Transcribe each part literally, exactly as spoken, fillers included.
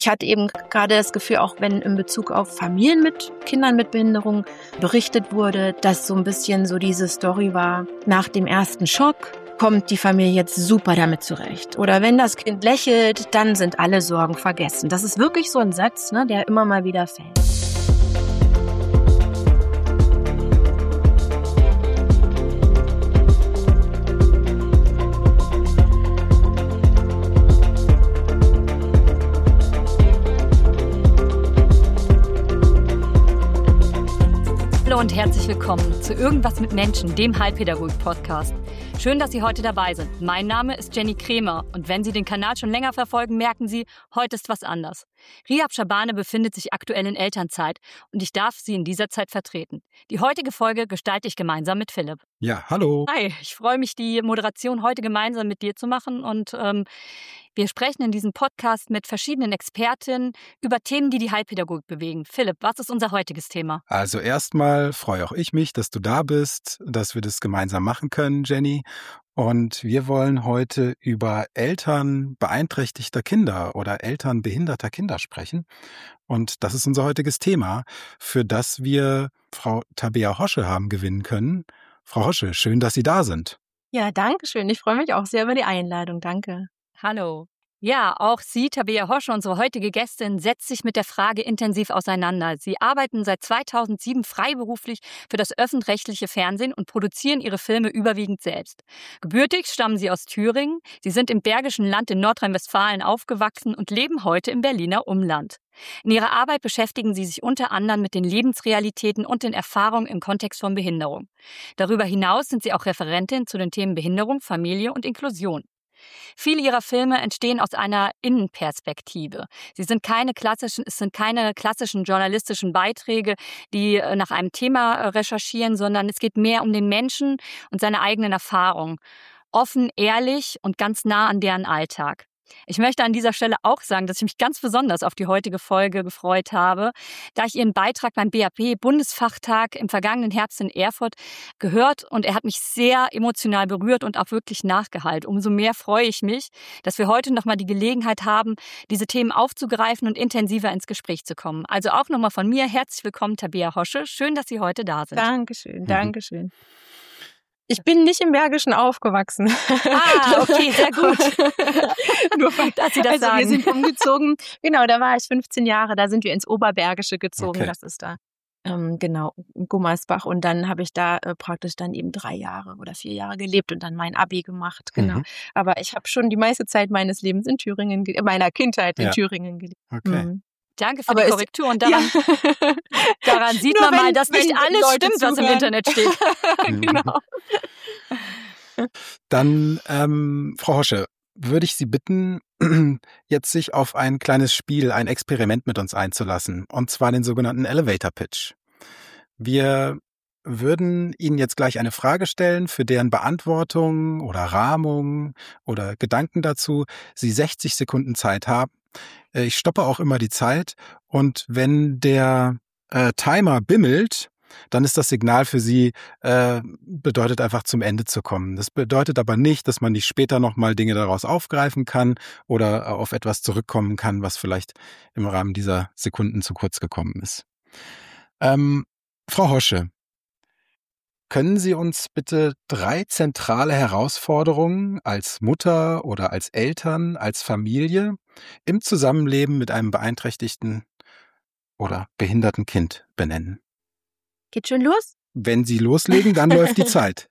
Ich hatte eben gerade das Gefühl, auch wenn in Bezug auf Familien mit Kindern mit Behinderung berichtet wurde, dass so ein bisschen so diese Story war, nach dem ersten Schock kommt die Familie jetzt super damit zurecht. Oder wenn das Kind lächelt, dann sind alle Sorgen vergessen. Das ist wirklich so ein Satz, ne, der immer mal wieder fällt. Hallo und herzlich willkommen zu Irgendwas mit Menschen, dem Heilpädagogik-Podcast. Schön, dass Sie heute dabei sind. Mein Name ist Jenny Krämer und wenn Sie den Kanal schon länger verfolgen, merken Sie, heute ist was anders. Rihab Shabane befindet sich aktuell in Elternzeit und ich darf sie in dieser Zeit vertreten. Die heutige Folge gestalte ich gemeinsam mit Philipp. Ja, hallo. Hi, ich freue mich, die Moderation heute gemeinsam mit dir zu machen und ähm, wir sprechen in diesem Podcast mit verschiedenen Expertinnen über Themen, die die Heilpädagogik bewegen. Philipp, was ist unser heutiges Thema? Also erstmal freue auch ich mich, dass du da bist, dass wir das gemeinsam machen können, Jenny. Und wir wollen heute über Eltern beeinträchtigter Kinder oder Eltern behinderter Kinder sprechen. Und das ist unser heutiges Thema, für das wir Frau Tabea Hosche haben gewinnen können. Frau Hosche, schön, dass Sie da sind. Ja, danke schön. Ich freue mich auch sehr über die Einladung. Danke. Hallo. Ja, auch Sie, Tabea Hosche, unsere heutige Gästin, setzt sich mit der Frage intensiv auseinander. Sie arbeiten seit zweitausendsieben freiberuflich für das öffentlich-rechtliche Fernsehen und produzieren ihre Filme überwiegend selbst. Gebürtig stammen Sie aus Thüringen. Sie sind im Bergischen Land in Nordrhein-Westfalen aufgewachsen und leben heute im Berliner Umland. In ihrer Arbeit beschäftigen Sie sich unter anderem mit den Lebensrealitäten und den Erfahrungen im Kontext von Behinderung. Darüber hinaus sind Sie auch Referentin zu den Themen Behinderung, Familie und Inklusion. Viele ihrer Filme entstehen aus einer Innenperspektive. Sie sind keine klassischen, es sind keine klassischen journalistischen Beiträge, die nach einem Thema recherchieren, sondern es geht mehr um den Menschen und seine eigenen Erfahrungen. Offen, ehrlich und ganz nah an deren Alltag. Ich möchte an dieser Stelle auch sagen, dass ich mich ganz besonders auf die heutige Folge gefreut habe, da ich Ihren Beitrag beim B A P-Bundesfachtag im vergangenen Herbst in Erfurt gehört und er hat mich sehr emotional berührt und auch wirklich nachgehalten. Umso mehr freue ich mich, dass wir heute nochmal die Gelegenheit haben, diese Themen aufzugreifen und intensiver ins Gespräch zu kommen. Also auch nochmal von mir herzlich willkommen, Tabea Hosche. Schön, dass Sie heute da sind. Dankeschön, Dankeschön. Ich bin nicht im Bergischen aufgewachsen. Ah, okay, sehr gut. Nur weil, dass Sie das also sagen. Wir sind umgezogen. Genau, da war ich fünfzehn Jahre. Da sind wir ins Oberbergische gezogen. Okay. Das ist da, ähm, genau, in Gummersbach. Und dann habe ich da äh, praktisch dann eben drei Jahre oder vier Jahre gelebt und dann mein Abi gemacht. Genau. Mhm. Aber ich habe schon die meiste Zeit meines Lebens in Thüringen, ge- meiner Kindheit in Ja. Thüringen gelebt. Okay. Mhm. Danke für Aber die es- Korrektur und daran, Ja. daran sieht Nur man mal, wenn- dass nicht wenn alles Leute stimmt, was im zuhören. Internet steht. Genau. Dann, ähm, Frau Hosche, würde ich Sie bitten, jetzt sich auf ein kleines Spiel, ein Experiment mit uns einzulassen, und zwar den sogenannten Elevator Pitch. Wir würden Ihnen jetzt gleich eine Frage stellen, für deren Beantwortung oder Rahmung oder Gedanken dazu Sie sechzig Sekunden Zeit haben. Äh, Ich stoppe auch immer die Zeit und wenn der äh, Timer bimmelt, dann ist das Signal für Sie, äh, bedeutet einfach zum Ende zu kommen. Das bedeutet aber nicht, dass man nicht später nochmal Dinge daraus aufgreifen kann oder auf etwas zurückkommen kann, was vielleicht im Rahmen dieser Sekunden zu kurz gekommen ist. Ähm, Frau Hosche, können Sie uns bitte drei zentrale Herausforderungen als Mutter oder als Eltern, als Familie im Zusammenleben mit einem beeinträchtigten oder behinderten Kind benennen? Geht schon los? Wenn Sie loslegen, dann läuft die Zeit.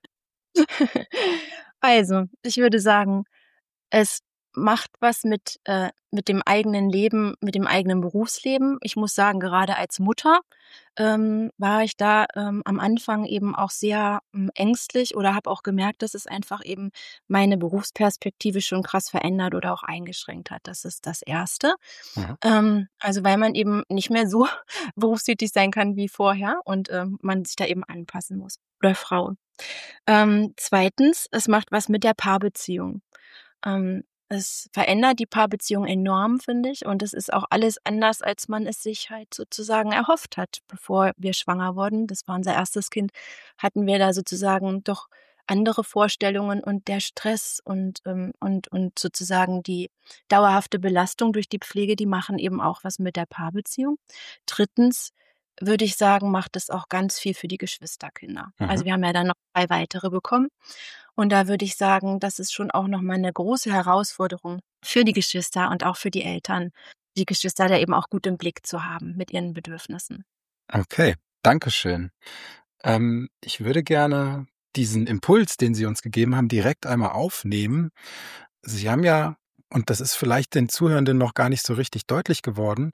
Also, ich würde sagen, es macht was mit, äh, mit dem eigenen Leben, mit dem eigenen Berufsleben. Ich muss sagen, gerade als Mutter ähm, war ich da ähm, am Anfang eben auch sehr ähm, ängstlich oder habe auch gemerkt, dass es einfach eben meine Berufsperspektive schon krass verändert oder auch eingeschränkt hat. Das ist das Erste. Mhm. Ähm, also weil man eben nicht mehr so berufstätig sein kann wie vorher und ähm, man sich da eben anpassen muss. Oder Frau. Ähm, zweitens, es macht was mit der Paarbeziehung. Ähm, es verändert die Paarbeziehung enorm, finde ich. Und es ist auch alles anders, als man es sich halt sozusagen erhofft hat, bevor wir schwanger wurden. Das war unser erstes Kind, hatten wir da sozusagen doch andere Vorstellungen und der Stress und, ähm, und, und sozusagen die dauerhafte Belastung durch die Pflege, die machen eben auch was mit der Paarbeziehung. Drittens würde ich sagen, macht es auch ganz viel für die Geschwisterkinder. Also Mhm. wir haben ja dann noch drei weitere bekommen. Und da würde ich sagen, das ist schon auch nochmal eine große Herausforderung für die Geschwister und auch für die Eltern, die Geschwister da eben auch gut im Blick zu haben mit ihren Bedürfnissen. Okay, Dankeschön. Ähm, ich würde gerne diesen Impuls, den Sie uns gegeben haben, direkt einmal aufnehmen. Sie haben ja, und das ist vielleicht den Zuhörenden noch gar nicht so richtig deutlich geworden,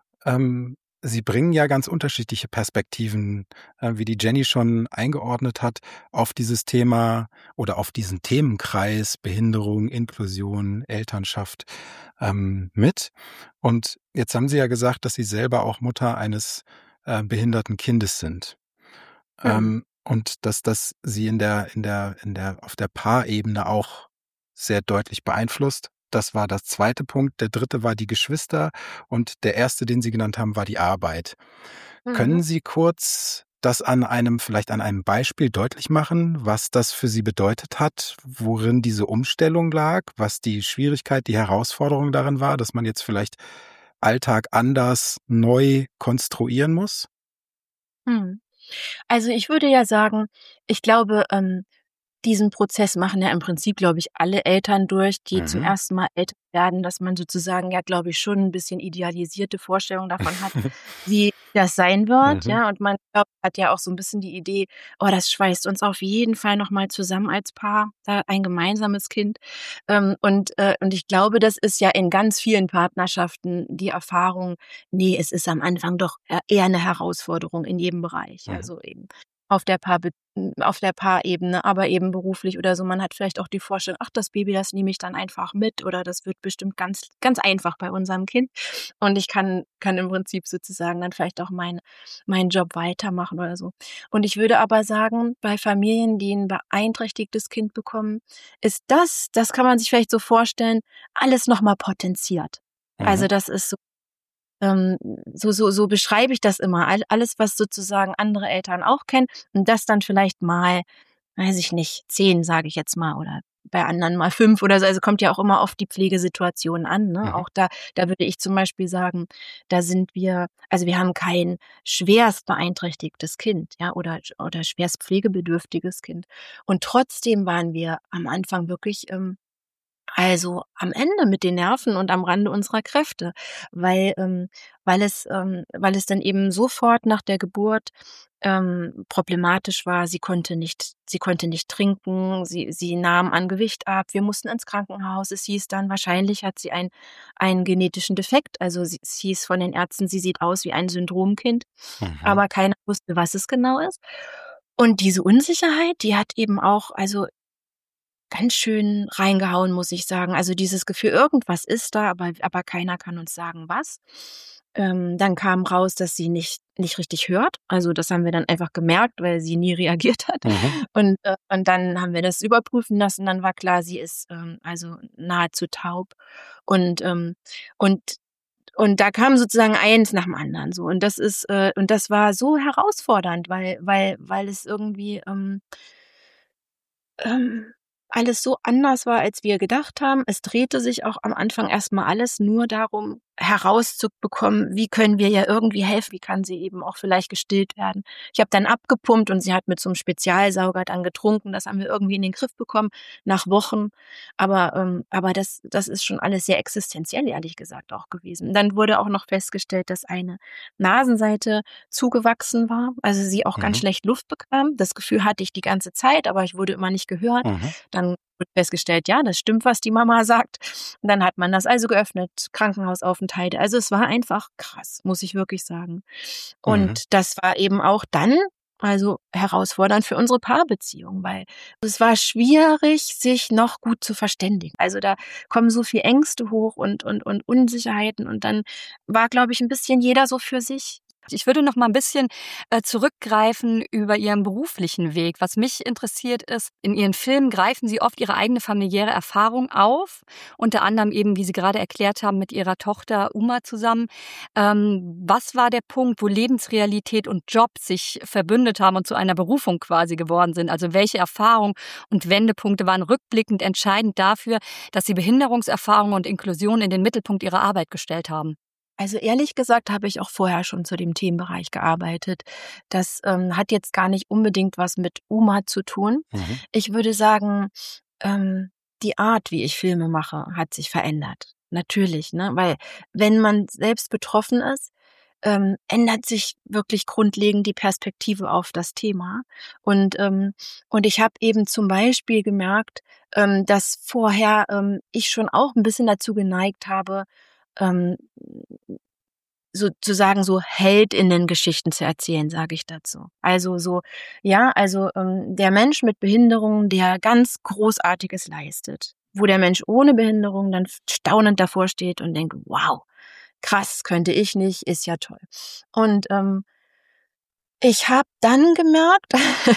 ähm, Sie bringen ja ganz unterschiedliche Perspektiven, äh, wie die Jenny schon eingeordnet hat, auf dieses Thema oder auf diesen Themenkreis Behinderung, Inklusion, Elternschaft ähm, mit. Und jetzt haben Sie ja gesagt, dass Sie selber auch Mutter eines äh, behinderten Kindes sind. Mhm. Ähm, und dass das Sie in der, in der, in der, auf der Paarebene auch sehr deutlich beeinflusst. Das war das zweite Punkt. Der dritte war die Geschwister und der erste, den Sie genannt haben, war die Arbeit. Mhm. Können Sie kurz das an einem, vielleicht an einem Beispiel deutlich machen, was das für Sie bedeutet hat, worin diese Umstellung lag, was die Schwierigkeit, die Herausforderung darin war, dass man jetzt vielleicht Alltag anders neu konstruieren muss? Mhm. Also ich würde ja sagen, ich glaube, ähm, diesen Prozess machen ja im Prinzip, glaube ich, alle Eltern durch, die zum Mhm. ersten Mal Eltern werden, dass man sozusagen ja, glaube ich, schon ein bisschen idealisierte Vorstellung davon hat, wie das sein wird, Mhm. ja? Und man glaubt hat ja auch so ein bisschen die Idee: „Oh, das schweißt uns auf jeden Fall noch mal zusammen als Paar, da ein gemeinsames Kind.“ Ähm, und äh, und ich glaube, das ist ja in ganz vielen Partnerschaften die Erfahrung: nee, es ist am Anfang doch e eher eine Herausforderung in jedem Bereich. Mhm. Also eben auf der Paarbe auf der Paarebene, aber eben beruflich oder so. Man hat vielleicht auch die Vorstellung: „Ach, das Baby, das nehme ich dann einfach mit oder das wird bestimmt ganz ganz einfach bei unserem Kind und ich kann kann im Prinzip sozusagen dann vielleicht auch mein meinen Job weitermachen oder so.“ Und ich würde aber sagen, bei Familien, die 'n beeinträchtigtes Kind bekommen, ist das das kann man sich vielleicht so vorstellen, alles noch mal potenziert. Also, Mhm. das ist so ähm, so so so beschreibe ich das immer. All alles, was sozusagen andere Eltern auch kennen und das dann vielleicht mal, weiß ich nicht, zehn, sage ich jetzt mal, oder bei anderen mal fünf oder so. Also, kommt ja auch immer auf die Pflegesituation an, ne? Mhm. Auch da da würde ich zum Beispiel sagen, da sind wir also, wir haben kein schwerst beeinträchtigtes Kind, ja, oder oder schwerst pflegebedürftiges Kind. Und trotzdem waren wir am Anfang wirklich, ähm also, am Ende mit den Nerven und am Rande unserer Kräfte, weil ähm, weil es ähm, weil es dann eben sofort nach der Geburt, ähm, problematisch war. Sie konnte nicht sie konnte nicht trinken, sie sie nahm an Gewicht ab. Wir mussten ins Krankenhaus. Es hieß dann, wahrscheinlich hat sie ein einen genetischen Defekt. Also, sie es hieß von den Ärzten, sie sieht aus wie ein Syndromkind, Mhm. aber keiner wusste, was es genau ist. Und diese Unsicherheit, die hat eben auch also ganz schön reingehauen, muss ich sagen. Also, dieses Gefühl, irgendwas ist da, aber aber keiner kann uns sagen, was. Ähm, dann kam raus, dass sie nicht nicht richtig hört. Also, das haben wir dann einfach gemerkt, weil sie nie reagiert hat. Mhm. Und, äh und dann haben wir das überprüfen lassen. Dann war klar, sie ist, ähm, also nahezu taub. Und, ähm und und da kam sozusagen eins nach dem anderen so. Und das ist äh, und das war so herausfordernd, weil weil weil es irgendwie, ähm ähm, alles so anders war, als wir gedacht haben. Es drehte sich auch am Anfang erst mal alles nur darum, herauszubekommen, wie können wir ihr irgendwie helfen? Wie kann sie eben auch vielleicht gestillt werden? Ich habe dann abgepumpt und sie hat mit so 'nem Spezialsauger dann getrunken. Das haben wir irgendwie in den Griff bekommen nach Wochen. Aber ähm, aber das das ist schon alles sehr existenziell, ehrlich gesagt, auch gewesen. Dann wurde auch noch festgestellt, dass eine Nasenseite zugewachsen war, also sie auch ganz Mhm. schlecht Luft bekam. Das Gefühl hatte ich die ganze Zeit, aber ich wurde immer nicht gehört. Mhm. Dann wurde festgestellt, ja, das stimmt, was die Mama sagt. Und dann hat man das also geöffnet, Krankenhausaufenthalte. Also, es war einfach krass, muss ich wirklich sagen. Mhm. Und das war eben auch dann also herausfordernd für unsere Paarbeziehung, weil es war schwierig, sich noch gut zu verständigen. Also, da kommen so viel Ängste hoch und und und Unsicherheiten und dann war, glaube ich, 'n bisschen jeder so für sich. Ich würde noch mal ein bisschen äh, zurückgreifen über Ihren beruflichen Weg. Was mich interessiert ist, in Ihren Filmen greifen Sie oft Ihre eigene familiäre Erfahrung auf, unter anderem eben, wie Sie gerade erklärt haben, mit Ihrer Tochter Uma zusammen. Ähm, was war der Punkt, wo Lebensrealität und Job sich verbündet haben und zu einer Berufung quasi geworden sind? Also welche Erfahrungen und Wendepunkte waren rückblickend entscheidend dafür, dass Sie Behinderungserfahrung und Inklusion in den Mittelpunkt Ihrer Arbeit gestellt haben? Also ehrlich gesagt habe ich auch vorher schon zu dem Themenbereich gearbeitet. Das ähm, hat jetzt gar nicht unbedingt was mit Uma zu tun. Mhm. Ich würde sagen, ähm, die Art, wie ich Filme mache, hat sich verändert. Natürlich, ne? Weil wenn man selbst betroffen ist, ähm, ändert sich wirklich grundlegend die Perspektive auf das Thema. Und ähm, und ich habe eben zum Beispiel gemerkt, ähm, dass vorher ähm, ich schon auch ein bisschen dazu geneigt habe, ähm, sozusagen so Heldinnen-Geschichten zu erzählen, sage ich dazu. Also so, ja, also ähm, der Mensch mit Behinderung, der ganz Großartiges leistet, wo der Mensch ohne Behinderung dann staunend davor steht und denkt, wow, krass, könnte ich nicht, ist ja toll. Und ähm, ich habe dann gemerkt,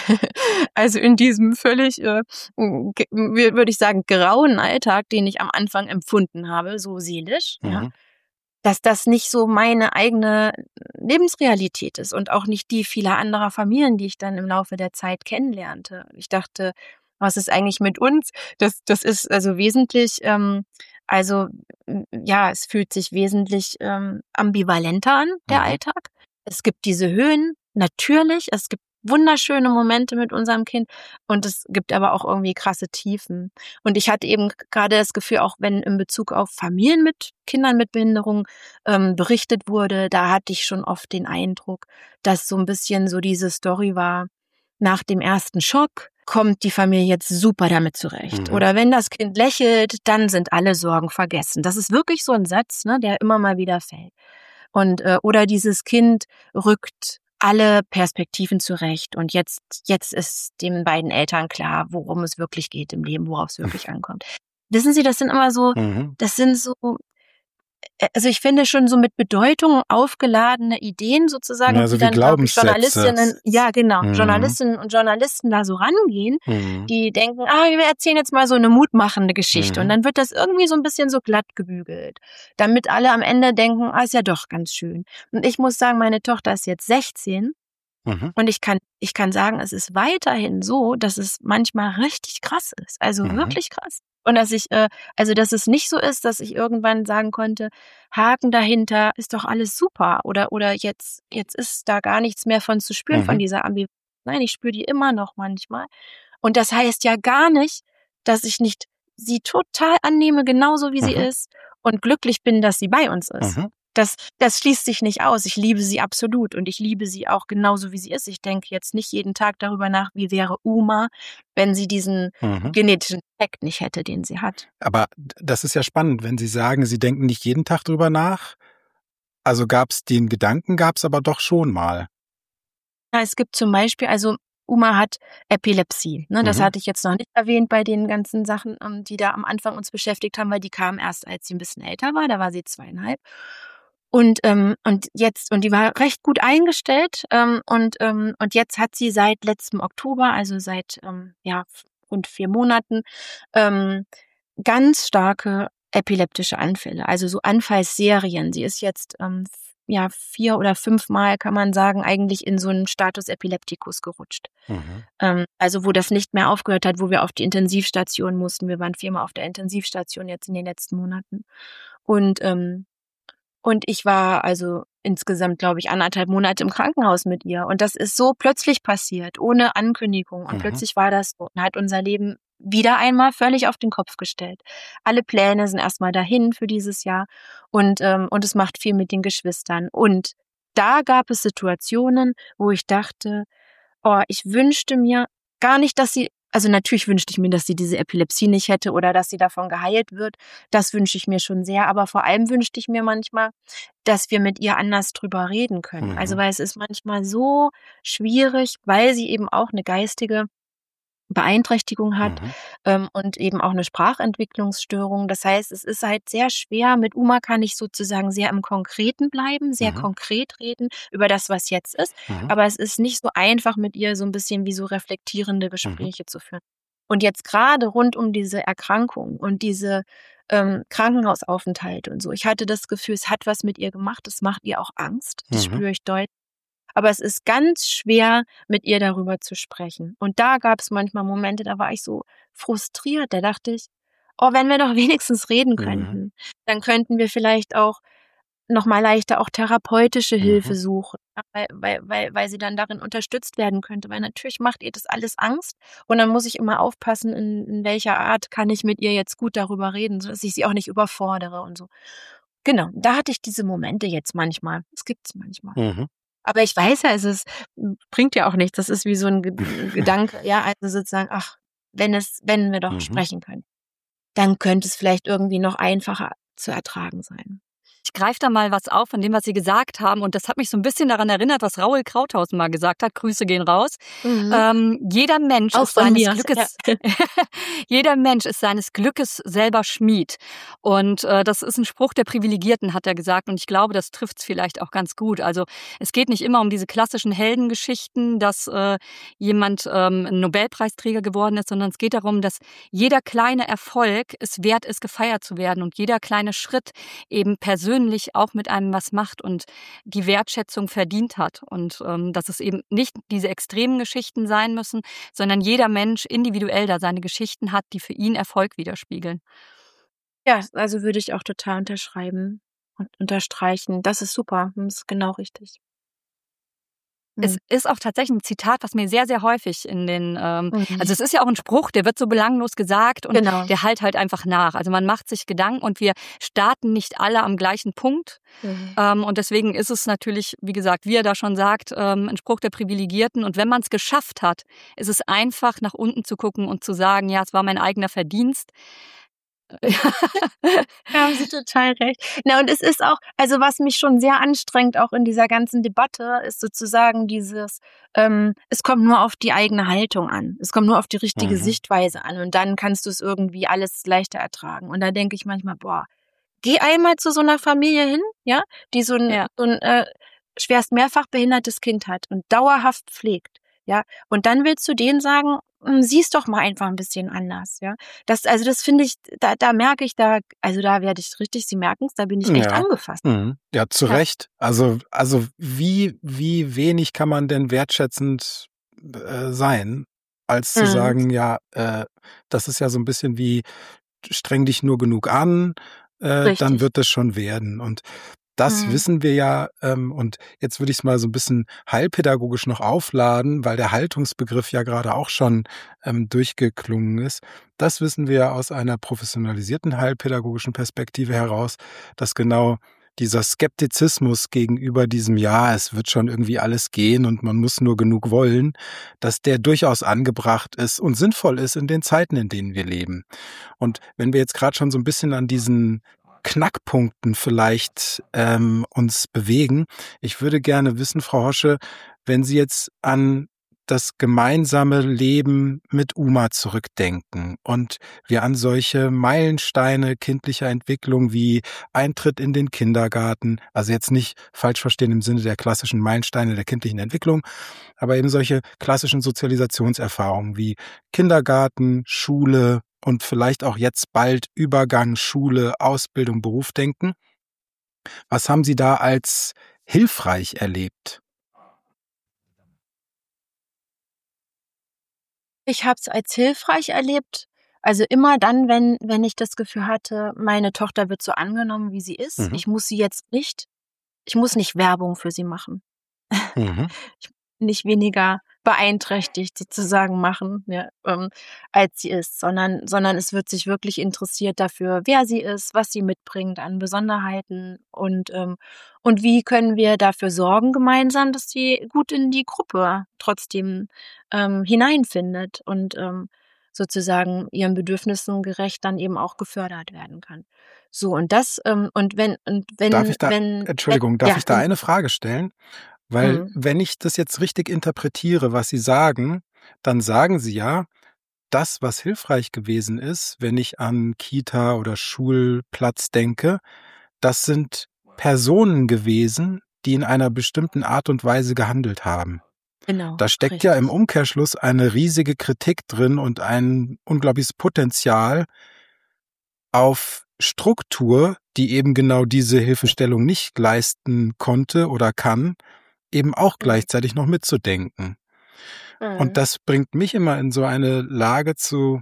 also in diesem völlig, äh, ge- würde ich sagen, grauen Alltag, den ich am Anfang empfunden habe, so seelisch, ja, Mhm. dass das nicht so meine eigene Lebensrealität ist und auch nicht die vieler anderer Familien, die ich dann im Laufe der Zeit kennenlernte. Ich dachte, was ist eigentlich mit uns? Das, das ist also wesentlich, ähm, also m, ja, es fühlt sich wesentlich ähm, ambivalenter an, der Mhm. Alltag. Es gibt diese Höhen, natürlich, es gibt wunderschöne Momente mit unserem Kind und es gibt aber auch irgendwie krasse Tiefen. Und ich hatte eben gerade das Gefühl, auch wenn in Bezug auf Familien mit Kindern mit Behinderung ähm, berichtet wurde, da hatte ich schon oft den Eindruck, dass so ein bisschen so diese Story war, nach dem ersten Schock kommt die Familie jetzt super damit zurecht. Mhm. Oder wenn das Kind lächelt, dann sind alle Sorgen vergessen. Das ist wirklich so ein Satz, ne, der immer mal wieder fällt. Und äh, oder dieses Kind rückt alle Perspektiven zurecht und jetzt jetzt ist den beiden Eltern klar, worum es wirklich geht im Leben, worauf es wirklich ankommt. Wissen Sie, das sind immer so, Mhm. das sind so, äh, also ich finde schon so mit Bedeutung aufgeladene Ideen sozusagen, Ja, die so wie dann, glaube ich, Glaubenssätze. Journalistinnen, ja genau, Mhm. Journalistinnen und Journalisten da so rangehen, Mhm. die denken, ah, wir erzählen jetzt mal so eine mutmachende Geschichte. Und Mhm. dann wird das irgendwie so ein bisschen so glatt gebügelt, damit alle am Ende denken, ah, ist ja doch ganz schön. Und ich muss sagen, meine Tochter ist jetzt sechzehn Mhm. und ich kann, ich kann sagen, es ist weiterhin so, dass es manchmal richtig krass ist. Also Mhm. wirklich krass. Und dass ich, äh, also dass es nicht so ist, dass ich irgendwann sagen konnte, Haken dahinter, ist doch alles super. Oder, oder jetzt, jetzt ist da gar nichts mehr von zu spüren, von Mhm. dieser Ambivalenz. Nein, ich spüre die immer noch manchmal. Und das heißt ja gar nicht, dass ich nicht sie total annehme, genauso wie sie Mhm. ist und glücklich bin, dass sie bei uns ist. Mhm. Das, das schließt sich nicht aus. Ich liebe sie absolut und ich liebe sie auch genauso, wie sie ist. Ich denke jetzt nicht jeden Tag darüber nach, wie wäre Uma, wenn sie diesen Mhm. genetischen Effekt nicht hätte, den sie hat. Aber d- das ist ja spannend, wenn Sie sagen, Sie denken nicht jeden Tag drüber nach. Also gab es den Gedanken, gab es aber doch schon mal. Ja, es gibt zum Beispiel, also Uma hat Epilepsie. Ne? Das Mhm. hatte ich jetzt noch nicht erwähnt bei den ganzen Sachen, ähm, die da am Anfang uns beschäftigt haben, weil die kamen erst, als sie ein bisschen älter war. Da war sie zweieinhalb. Und ähm, und jetzt und die war recht gut eingestellt ähm, und ähm, und jetzt hat sie seit letztem Oktober, also seit ähm, ja rund vier Monaten, ähm, ganz starke epileptische Anfälle, also so Anfallsserien. Sie ist jetzt ähm, f- ja vier oder fünfmal, kann man sagen, eigentlich in so einen Status Epilepticus gerutscht. Mhm. Ähm, also wo das nicht mehr aufgehört hat, wo wir auf die Intensivstation mussten. Wir waren viermal auf der Intensivstation jetzt in den letzten Monaten. Und ähm, und ich war also insgesamt, glaube ich, anderthalb Monate im Krankenhaus mit ihr. Und das ist so plötzlich passiert, ohne Ankündigung. Und Mhm. plötzlich war das so und hat unser Leben wieder einmal völlig auf den Kopf gestellt. Alle Pläne sind erstmal dahin für dieses Jahr und, ähm, und es macht viel mit den Geschwistern. Und da gab es Situationen, wo ich dachte, oh, ich wünschte mir gar nicht, dass sie, also natürlich wünschte ich mir, dass sie diese Epilepsie nicht hätte oder dass sie davon geheilt wird. Das wünsche ich mir schon sehr. Aber vor allem wünschte ich mir manchmal, dass wir mit ihr anders drüber reden können. Also Mhm. weil es ist manchmal so schwierig, weil sie eben auch eine geistige Beeinträchtigung hat, Mhm. ähm, und eben auch eine Sprachentwicklungsstörung. Das heißt, es ist halt sehr schwer. Mit Uma kann ich sozusagen sehr im Konkreten bleiben, sehr Mhm. konkret reden über das, was jetzt ist. Mhm. Aber es ist nicht so einfach, mit ihr so ein bisschen wie so reflektierende Mhm. Gespräche zu führen. Und jetzt gerade rund um diese Erkrankung und diese, ähm, Krankenhausaufenthalte und so. Ich hatte das Gefühl, es hat was mit ihr gemacht. Es macht ihr auch Angst. Das Mhm. spüre ich deutlich. Aber es ist ganz schwer, mit ihr darüber zu sprechen. Und da gab es manchmal Momente, da war ich so frustriert. Da dachte ich: „Oh, wenn wir doch wenigstens reden Mhm. könnten, dann könnten wir vielleicht auch noch mal leichter auch therapeutische Hilfe Mhm. suchen, ja, weil weil weil weil sie dann darin unterstützt werden könnte.“ Weil natürlich macht ihr das alles Angst und dann muss ich immer aufpassen, in in welcher Art kann ich mit ihr jetzt gut darüber reden, sodass ich sie auch nicht überfordere und so. Genau, da hatte ich diese Momente jetzt manchmal. Das gibt's manchmal. Mhm. Aber ich weiß ja, es ist hm, bringt ja auch nichts. Das ist wie so 'n Ge 'n Gedanke, ja, also sozusagen: „Ach, wenn es wenn wir doch Mhm. sprechen können, dann könnte es vielleicht irgendwie noch einfacher zu ertragen sein.“ Ich greife da mal was auf von dem, was Sie gesagt haben. Und das hat mich so ein bisschen daran erinnert, was Raoul Krauthausen mal gesagt hat. Grüße gehen raus. Mhm. Ähm, jeder Mensch Auch ist von seines mir. Ja. Glückes, jeder Mensch ist seines Glückes selber Schmied. Und äh, das ist ein Spruch der Privilegierten, hat er gesagt. Und ich glaube, das trifft es vielleicht auch ganz gut. Also es geht nicht immer um diese klassischen Heldengeschichten, dass äh, jemand ähm, ein Nobelpreisträger geworden ist, sondern es geht darum, dass jeder kleine Erfolg es wert ist, gefeiert zu werden und jeder kleine Schritt eben persönlich auch mit einem was macht und die Wertschätzung verdient hat. Und ähm, dass es eben nicht diese extremen Geschichten sein müssen, sondern jeder Mensch individuell da seine Geschichten hat, die für ihn Erfolg widerspiegeln. Ja, also würde ich auch total unterschreiben und unterstreichen. Das ist super. Das ist genau richtig. Es Mhm. ist auch tatsächlich ein Zitat, was mir sehr, sehr häufig in den ähm Mhm. also, es ist ja auch ein Spruch, der wird so belanglos gesagt und Genau. der hallt halt einfach nach. Also, man macht sich Gedanken und wir starten nicht alle am gleichen Punkt. Mhm. Ähm, und deswegen ist es natürlich, wie gesagt, wie er da schon sagt, ähm, 'n Spruch der Privilegierten. Und wenn man es geschafft hat, ist es einfach, nach unten zu gucken und zu sagen: „Ja, es war mein eigener Verdienst.“ Da haben Sie total recht. Na, und es ist auch also, was mich schon sehr anstrengt, auch in dieser ganzen Debatte, ist sozusagen dieses, ähm, es kommt nur auf die eigene Haltung an. Es kommt nur auf die richtige Mhm. Sichtweise an und dann kannst du es irgendwie alles leichter ertragen. Und da denke ich manchmal: „Boah, geh einmal zu so einer Familie hin, ja, die so ein Ja. so 'n, äh, schwerst mehrfach behindertes Kind hat und dauerhaft pflegt, ja? Und dann willst du denen sagen: „Hm, sieh's doch mal einfach ein bisschen anders“, ja? Das also, das finde ich da da merke ich, da also, da werde ich richtig Sie merken's, da bin ich echt Ja. angefasst. Mhm. Ja, zu Ja. Recht. Also also wie wie wenig kann man denn wertschätzend, äh, sein, als zu Mhm. sagen, ja, äh, das ist ja so ein bisschen wie: „Streng dich nur genug an, äh, dann Richtig. wird es schon werden.“ Und das Mhm. wissen wir ja, ähm, und jetzt würde ich es mal so ein bisschen heilpädagogisch noch aufladen, weil der Haltungsbegriff ja gerade auch schon, ähm, durchgeklungen ist. Das wissen wir ja aus einer professionalisierten heilpädagogischen Perspektive heraus, dass genau dieser Skeptizismus gegenüber diesem „Ja, es wird schon irgendwie alles gehen und man muss nur genug wollen“, dass der durchaus angebracht ist und sinnvoll ist in den Zeiten, in denen wir leben. Und wenn wir jetzt gerade schon so ein bisschen an diesen Knackpunkten vielleicht, ähm, uns bewegen. Ich würde gerne wissen, Frau Hosche, wenn Sie jetzt an das gemeinsame Leben mit Uma zurückdenken und wir an solche Meilensteine kindlicher Entwicklung wie Eintritt in den Kindergarten, also jetzt nicht falsch verstehen im Sinne der klassischen Meilensteine der kindlichen Entwicklung, aber eben solche klassischen Sozialisationserfahrungen wie Kindergarten, Schule und vielleicht auch jetzt bald Übergang Schule, Ausbildung, Beruf denken. Was haben Sie da als hilfreich erlebt? Ich habe es als hilfreich erlebt, also immer dann, wenn wenn ich das Gefühl hatte, meine Tochter wird so angenommen, wie sie ist. Mhm. Ich muss sie jetzt nicht ich muss nicht Werbung für sie machen. Mhm. Ich nicht weniger beeinträchtigt sozusagen machen, ja, ähm, als sie ist, sondern sondern es wird sich wirklich interessiert dafür, wer sie ist, was sie mitbringt an Besonderheiten und, ähm und wie können wir dafür sorgen gemeinsam, dass sie gut in die Gruppe trotzdem, ähm, hineinfindet und, ähm, sozusagen ihren Bedürfnissen gerecht dann eben auch gefördert werden kann. So und das, ähm und wenn und Darf wenn ich da wenn wenn Entschuldigung, darf ja, ich da genau. eine Frage stellen? Weil Mhm. wenn ich das jetzt richtig interpretiere, was Sie sagen, dann sagen Sie ja, das, was hilfreich gewesen ist, wenn ich an Kita oder Schulplatz denke, das sind Personen gewesen, die in einer bestimmten Art und Weise gehandelt haben. Genau. Da steckt richtig. ja im Umkehrschluss eine riesige Kritik drin und ein unglaubliches Potenzial auf Struktur, die eben genau diese Hilfestellung nicht leisten konnte oder kann, eben auch gleichzeitig noch mitzudenken. Mhm. Und das bringt mich immer in so eine Lage zu,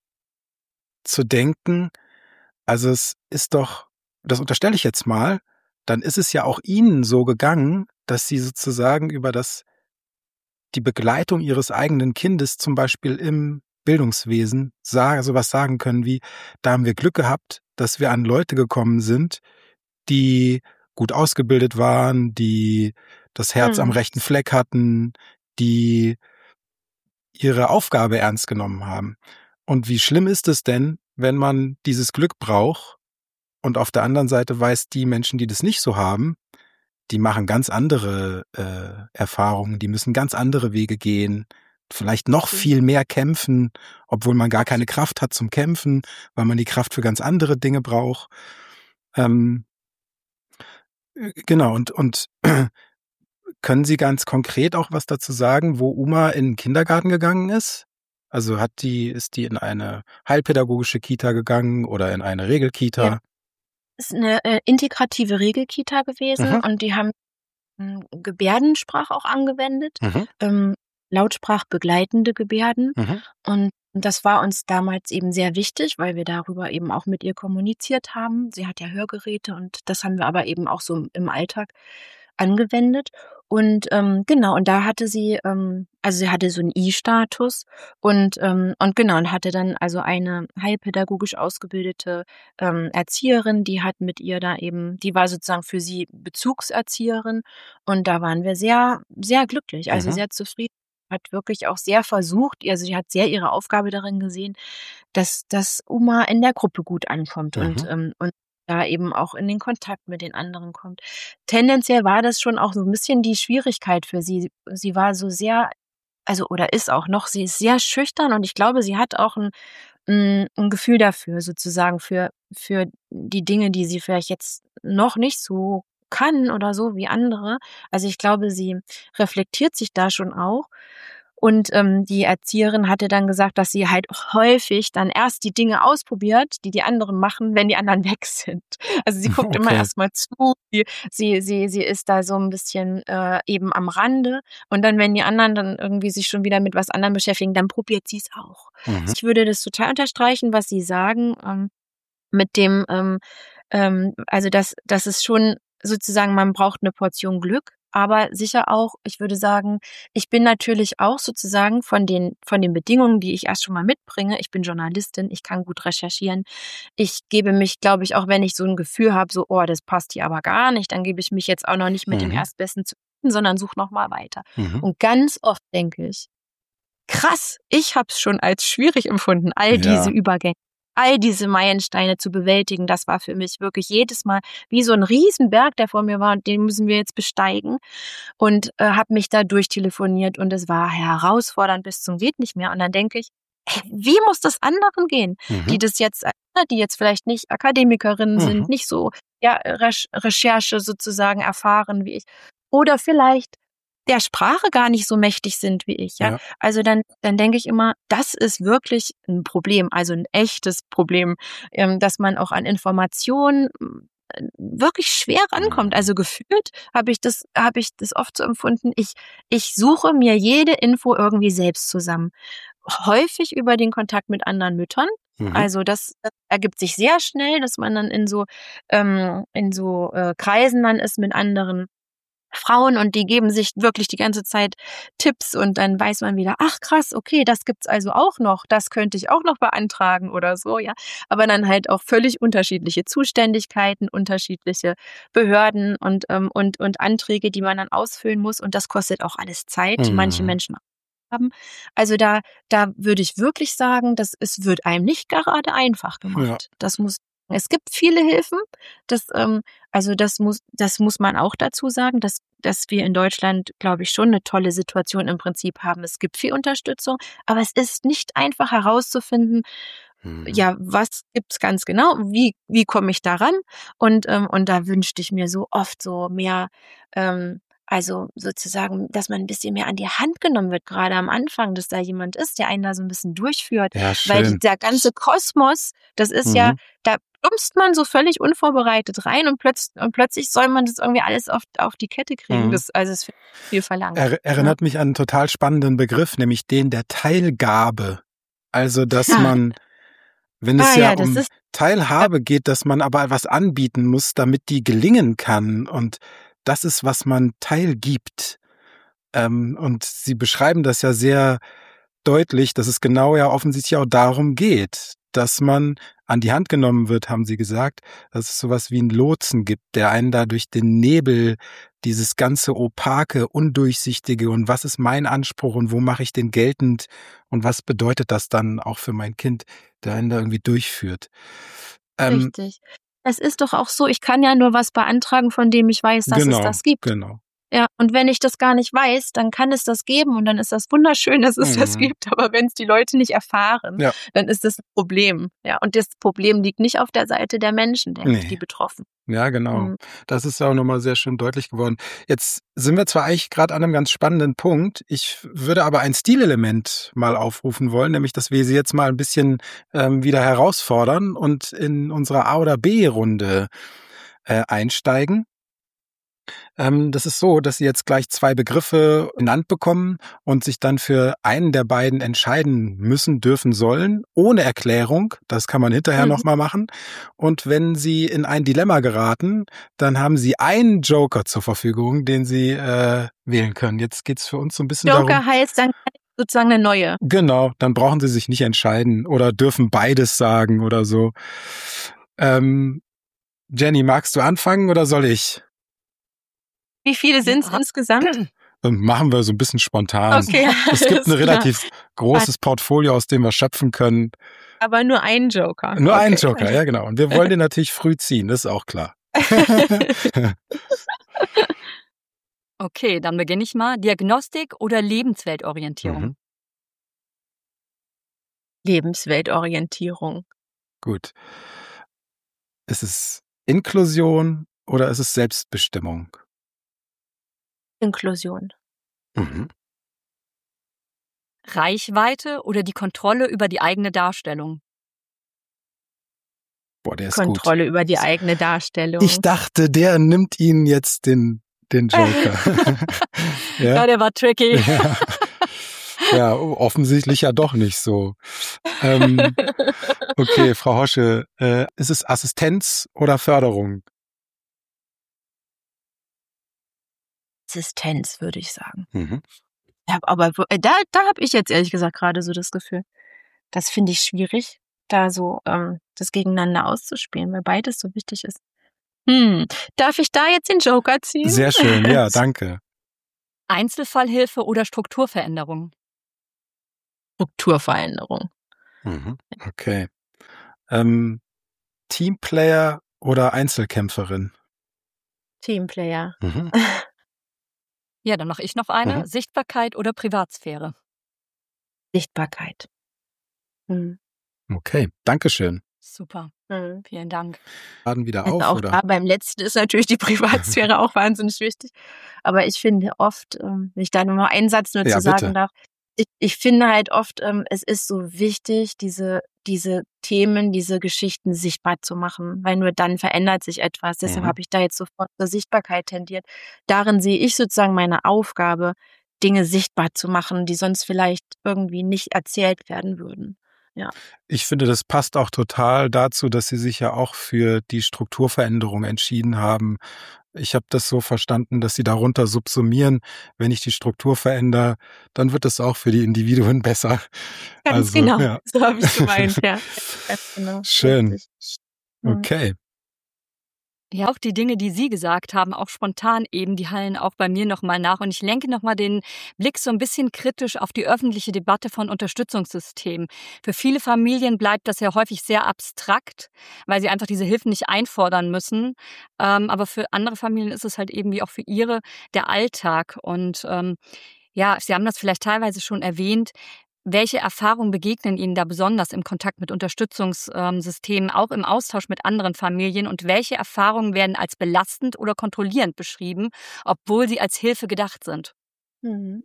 zu denken, also es ist doch, das unterstelle ich jetzt mal, dann ist es ja auch Ihnen so gegangen, dass Sie sozusagen über das, die Begleitung Ihres eigenen Kindes zum Beispiel im Bildungswesen sagen, sowas sagen können wie, da haben wir Glück gehabt, dass wir an Leute gekommen sind, die gut ausgebildet waren, die das Herz am Mhm. rechten Fleck hatten, die ihre Aufgabe ernst genommen haben. Und wie schlimm ist es denn, wenn man dieses Glück braucht und auf der anderen Seite weiß, die Menschen, die das nicht so haben, die machen ganz andere äh, Erfahrungen, die müssen ganz andere Wege gehen, vielleicht noch viel mehr kämpfen, obwohl man gar keine Kraft hat zum Kämpfen, weil man die Kraft für ganz andere Dinge braucht. Ähm, genau, und, und können Sie ganz konkret auch was dazu sagen, wo Uma in den Kindergarten gegangen ist? Also hat die, ist die in eine heilpädagogische Kita gegangen oder in eine Regelkita? Ja. Ist eine äh, integrative Regelkita gewesen Mhm. und die haben ähm, Gebärdensprache auch angewendet, Mhm. ähm, lautsprachbegleitende Gebärden. Mhm. Und das war uns damals eben sehr wichtig, weil wir darüber eben auch mit ihr kommuniziert haben. Sie hat ja Hörgeräte und das haben wir aber eben auch so im Alltag angewendet. Und ähm, genau, und da hatte sie, ähm, also sie hatte so einen I-Status und ähm, und genau, und hatte dann also eine heilpädagogisch ausgebildete ähm, Erzieherin, die hat mit ihr da eben, die war sozusagen für sie Bezugserzieherin und da waren wir sehr, sehr glücklich, also Mhm. sehr zufrieden. Hat wirklich auch sehr versucht, also sie hat sehr ihre Aufgabe darin gesehen, dass dass Uma in der Gruppe gut ankommt und Mhm. ähm, und da eben auch in den Kontakt mit den anderen kommt. Tendenziell war das schon auch so ein bisschen die Schwierigkeit für sie. Sie war so sehr, also oder ist auch noch, sie ist sehr schüchtern und ich glaube, sie hat auch ein 'n 'n Gefühl dafür sozusagen für für die Dinge, die sie vielleicht jetzt noch nicht so kann oder so wie andere. Also, ich glaube, sie reflektiert sich da schon auch. Und, ähm, die Erzieherin hatte dann gesagt, dass sie halt häufig dann erst die Dinge ausprobiert, die die anderen machen, wenn die anderen weg sind. Also, sie guckt immer Okay. erst mal zu, sie sie sie sie ist da so 'n bisschen, äh, eben am Rande und dann, wenn die anderen dann irgendwie sich schon wieder mit was anderem beschäftigen, dann probiert sie's auch. Mhm. Ich würde das total unterstreichen, was Sie sagen, ähm, mit dem, ähm, ähm, also, dass dass es schon sozusagen man braucht 'ne Portion Glück, aber sicher auch, ich würde sagen, ich bin natürlich auch sozusagen von den von den Bedingungen, die ich erst schon mal mitbringe, ich bin Journalistin, ich kann gut recherchieren. Ich gebe mich, glaube ich, auch wenn ich so 'n Gefühl habe, so: „Oh, das passt hier aber gar nicht“, dann gebe ich mich jetzt auch noch nicht mit dem Mhm. Erstbesten zufrieden, sondern suche noch mal weiter. Mhm. Und ganz oft denke ich: „Krass, ich habe es schon als schwierig empfunden, all diese Ja. Übergänge, all diese Meilensteine zu bewältigen.“ Das war für mich wirklich jedes Mal wie so 'n Riesenberg, der vor mir war und den müssen wir jetzt besteigen und, äh, habe mich da durchtelefoniert und es war herausfordernd bis zum geht nicht mehr. Und dann denke ich: „Ey, wie muss das anderen gehen, die Mhm. das jetzt, ne, die jetzt vielleicht nicht Akademikerinnen sind, Mhm. nicht so, ja, Resch Recherche sozusagen erfahren wie ich oder vielleicht der Sprache gar nicht so mächtig sind wie ich, ja?“ Ja. Also, dann dann denke ich immer, das ist wirklich 'n Problem, also 'n echtes Problem, ähm, dass man auch an Informationen, hm, äh, wirklich schwer rankommt. Mhm. Also, gefühlt habe ich das habe ich das oft so empfunden, ich ich suche mir jede Info irgendwie selbst zusammen. Häufig über den Kontakt mit anderen Müttern. Mhm. Also, das das ergibt sich sehr schnell, dass man dann in so ähm, in so, äh, Kreisen dann ist mit anderen Frauen und die geben sich wirklich die ganze Zeit Tipps und dann weiß man wieder: „Ach krass, okay, das gibt's also auch noch. Das könnte ich auch noch beantragen“ oder so, ja. Aber dann halt auch völlig unterschiedliche Zuständigkeiten, unterschiedliche Behörden und, ähm und und Anträge, die man dann ausfüllen muss und das kostet auch alles Zeit, manche Mhm. Menschen haben. Also, da da würde ich wirklich sagen, dass es wird einem nicht gerade einfach Ja. gemacht. Das muss Es gibt viele Hilfen, das, ähm also, das muss das muss man auch dazu sagen, dass dass wir in Deutschland, glaube ich, schon 'ne tolle Situation im Prinzip haben. Es gibt viel Unterstützung, aber es ist nicht einfach herauszufinden, Mhm. ja, was gibt's ganz genau? Wie wie komme ich da ran? Und, ähm und da wünschte ich mir so oft so mehr, ähm also, sozusagen, dass man 'n bisschen mehr an die Hand genommen wird, grade am Anfang, dass da jemand ist, der einen da so 'n bisschen durchführt, Ja, weil schön. dieser ganze Kosmos, das ist ja Mhm. da plumpst man so völlig unvorbereitet rein und plötz und plötzlich soll man das irgendwie alles auf auf die Kette kriegen. Mhm. Das also, das finde ich viel verlangt, Er ja. erinnert mich an 'n total spannenden Begriff, nämlich den der Teilgabe. Also, dass Ah. man, wenn es Ah ja ja, das um ist ja. Teilhabe geht, dass man aber was anbieten muss, damit die gelingen kann. Und das ist, was man teilgibt. Ähm, und Sie beschreiben das ja sehr deutlich, dass es genau ja offensichtlich auch darum geht, dass man an die Hand genommen wird, haben Sie gesagt, dass es so was wie 'n Lotsen gibt, der einen da durch den Nebel, dieses ganze Opake, Undurchsichtige und was ist mein Anspruch und wo mache ich den geltend und was bedeutet das dann auch für mein Kind, der einen da irgendwie durchführt. Ähm Richtig. Es ist doch auch so, ich kann ja nur was beantragen, von dem ich weiß, dass es Genau, das gibt. genau. Ja, und wenn ich das gar nicht weiß, dann kann es das geben und dann ist das wunderschön, dass es das Mhm. gibt, aber wenn's die Leute nicht erfahren, Ja. dann ist das 'n Problem. Ja, und das Problem liegt nicht auf der Seite der Menschen, denke ich, die Ne. betroffen Ja, genau. Mhm. Das ist ja auch noch mal sehr schön deutlich geworden. Jetzt sind wir zwar eigentlich grad an 'nem ganz spannenden Punkt. Ich würde aber ein Stilelement mal aufrufen wollen, nämlich, dass wir Sie jetzt mal 'n bisschen, ähm, wieder herausfordern und in unsere A oder B-Runde, äh, einsteigen. Ähm, das ist so, dass Sie jetzt gleich zwei Begriffe genannt bekommen und sich dann für einen der beiden entscheiden müssen, dürfen, sollen, ohne Erklärung. Das kann man hinterher Mhm. noch mal machen. Und wenn Sie in ein Dilemma geraten, dann haben Sie einen Joker zur Verfügung, den Sie, äh, wählen können. Jetzt geht's für uns so 'n bisschen darum Joker heißt, dann kann ich sozusagen 'ne neue Genau, dann brauchen Sie sich nicht entscheiden oder dürfen beides sagen oder so. Ähm, Jenny, magst du anfangen oder soll ich? Wie viele Ja, sind's ha insgesamt? Ähm, machen wir so 'n bisschen spontan. Okay, Es gibt 'n alles klar. relativ großes Portfolio, aus dem wir schöpfen können. Aber nur einen Joker. Nur einen Okay. Joker, ja genau. Und wir wollen den natürlich früh ziehen, das ist auch klar. Okay, dann beginne ich mal. Diagnostik oder Lebensweltorientierung? Mhm. Lebensweltorientierung. Gut. Ist es Inklusion oder ist es Selbstbestimmung? Inklusion. Mhm. Reichweite oder die Kontrolle über die eigene Darstellung? Boah, der ist gut. Kontrolle über die eigene Ich Darstellung. dachte, der nimmt Ihnen jetzt den den Joker. Ja? Ja, der war tricky. Ja. Ja, o offensichtlich ja doch nicht so. Ähm, okay, Frau Hosche, äh, ist es Assistenz oder Förderung? Assistenz, würde ich sagen. Mhm. Ja, aber wo äh, da da habe ich jetzt ehrlich gesagt grade so das Gefühl. Das finde ich schwierig, da so, ähm, das gegeneinander auszuspielen, weil beides so wichtig ist. Hm, darf ich da jetzt den Joker ziehen? Sehr schön, ja, danke. Einzelfallhilfe oder Strukturveränderung? Strukturveränderung. Mhm, okay. Ähm, Teamplayer oder Einzelkämpferin? Teamplayer. Mhm. Ja, dann mache ich noch eine. Mhm. Sichtbarkeit oder Privatsphäre? Sichtbarkeit. Mhm. Okay, danke schön. Super, Mhm. vielen Dank. Laden wieder Also, auf, auch oder? da beim Letzten ist natürlich die Privatsphäre auch wahnsinnig wichtig. Aber ich finde oft, ähm, wenn ich da nur mal einen Satz nur Ja, zu sagen bitte. darf, ich ich finde halt oft, ähm, es ist so wichtig, diese diese Themen, diese Geschichten sichtbar zu machen, weil nur dann verändert sich etwas. Deshalb Mhm. habe ich da jetzt sofort zur Sichtbarkeit tendiert. Darin sehe ich sozusagen meine Aufgabe, Dinge sichtbar zu machen, die sonst vielleicht irgendwie nicht erzählt werden würden. Ja. Ich finde, das passt auch total dazu, dass Sie sich ja auch für die Strukturveränderung entschieden haben. Ich habe das so verstanden, dass Sie darunter subsumieren, wenn ich die Struktur verändere, dann wird es auch für die Individuen besser. Ganz Also, genau, ja. so habe ich's gemeint, ja. Ganz genau, Schön. richtig. Mhm. Okay. Ja, auch die Dinge, die Sie gesagt haben, auch spontan eben, die hallen auch bei mir nochmal nach. Und ich lenke nochmal den Blick so ein bisschen kritisch auf die öffentliche Debatte von Unterstützungssystemen. Für viele Familien bleibt das ja häufig sehr abstrakt, weil sie einfach diese Hilfen nicht einfordern müssen. Ähm, aber für andere Familien ist es halt eben wie auch für Ihre der Alltag. Und ähm, ja, Sie haben das vielleicht teilweise schon erwähnt. Welche Erfahrungen begegnen Ihnen da besonders im Kontakt mit Unterstützungssystemen, auch im Austausch mit anderen Familien? Und welche Erfahrungen werden als belastend oder kontrollierend beschrieben, obwohl sie als Hilfe gedacht sind? Mhm.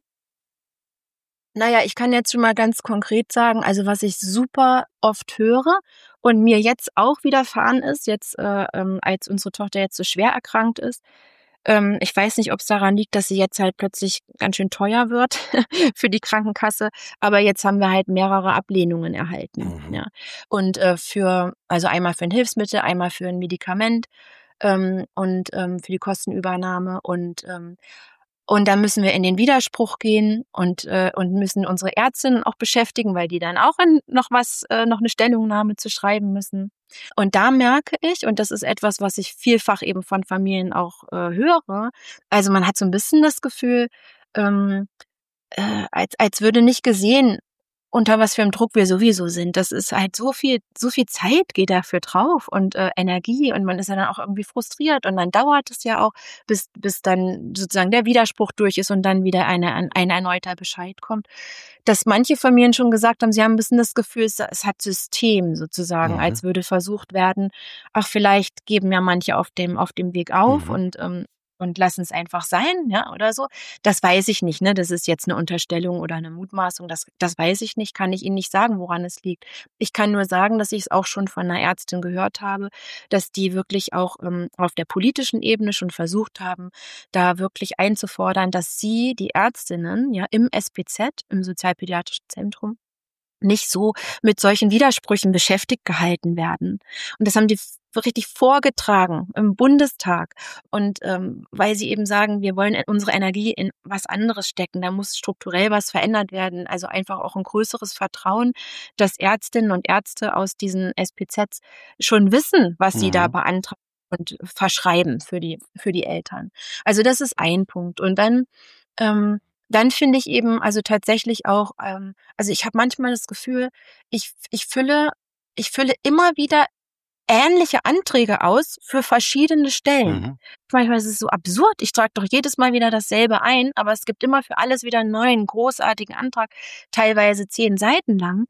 Naja, ich kann jetzt schon mal ganz konkret sagen, also was ich super oft höre und mir jetzt auch widerfahren ist, jetzt äh, ähm, als unsere Tochter jetzt so schwer erkrankt ist. Ähm, ich weiß nicht, ob es daran liegt, dass sie jetzt halt plötzlich ganz schön teuer wird für die Krankenkasse, aber jetzt haben wir halt mehrere Ablehnungen erhalten. Mhm. Ja. Und äh, für, also einmal für ein Hilfsmittel, einmal für ein Medikament ähm, und ähm, für die Kostenübernahme und ähm, und da müssen wir in den Widerspruch gehen und äh, und müssen unsere Ärztinnen auch beschäftigen, weil die dann auch in noch was äh, noch eine Stellungnahme zu schreiben müssen. Und da merke ich, und das ist etwas, was ich vielfach eben von Familien auch äh, höre, also man hat so ein bisschen das Gefühl, ähm, äh, als als würde nicht gesehen, unter was für einem Druck wir sowieso sind. Das ist halt so viel so viel Zeit geht dafür drauf und äh, Energie und man ist ja dann auch irgendwie frustriert und dann dauert es ja auch, bis bis dann sozusagen der Widerspruch durch ist und dann wieder eine ein ein erneuter Bescheid kommt. Dass manche Familien schon gesagt haben, sie haben ein bisschen das Gefühl, es es hat System sozusagen, Mhm. als würde versucht werden, ach, vielleicht geben ja manche auf dem auf dem Weg auf Mhm. und ähm, und lassen es einfach sein, ja, oder so. Das weiß ich nicht, ne? Das ist jetzt eine Unterstellung oder eine Mutmaßung. Das das weiß ich nicht, kann ich Ihnen nicht sagen, woran es liegt. Ich kann nur sagen, dass ich es auch schon von einer Ärztin gehört habe, dass die wirklich auch ähm, auf der politischen Ebene schon versucht haben, da wirklich einzufordern, dass sie, die Ärztinnen, ja, im S P Z, im Sozialpädiatrischen Zentrum, nicht so mit solchen Widersprüchen beschäftigt gehalten werden. Und das haben die f- richtig vorgetragen im Bundestag. Und ähm, weil sie eben sagen, wir wollen unsere Energie in was anderes stecken, da muss strukturell was verändert werden. Also einfach auch ein größeres Vertrauen, dass Ärztinnen und Ärzte aus diesen S P Zs schon wissen, was sie da Mhm. beantragen und verschreiben für die, für die Eltern. Also das ist ein Punkt. Und dann ähm, dann finde ich eben also tatsächlich auch, ähm, also ich habe manchmal das Gefühl, ich, ich fülle, ich fülle immer wieder ähnliche Anträge aus für verschiedene Stellen. Mhm. Manchmal ist es so absurd. Ich trage doch jedes Mal wieder dasselbe ein, aber es gibt immer für alles wieder einen neuen, großartigen Antrag, teilweise zehn Seiten lang.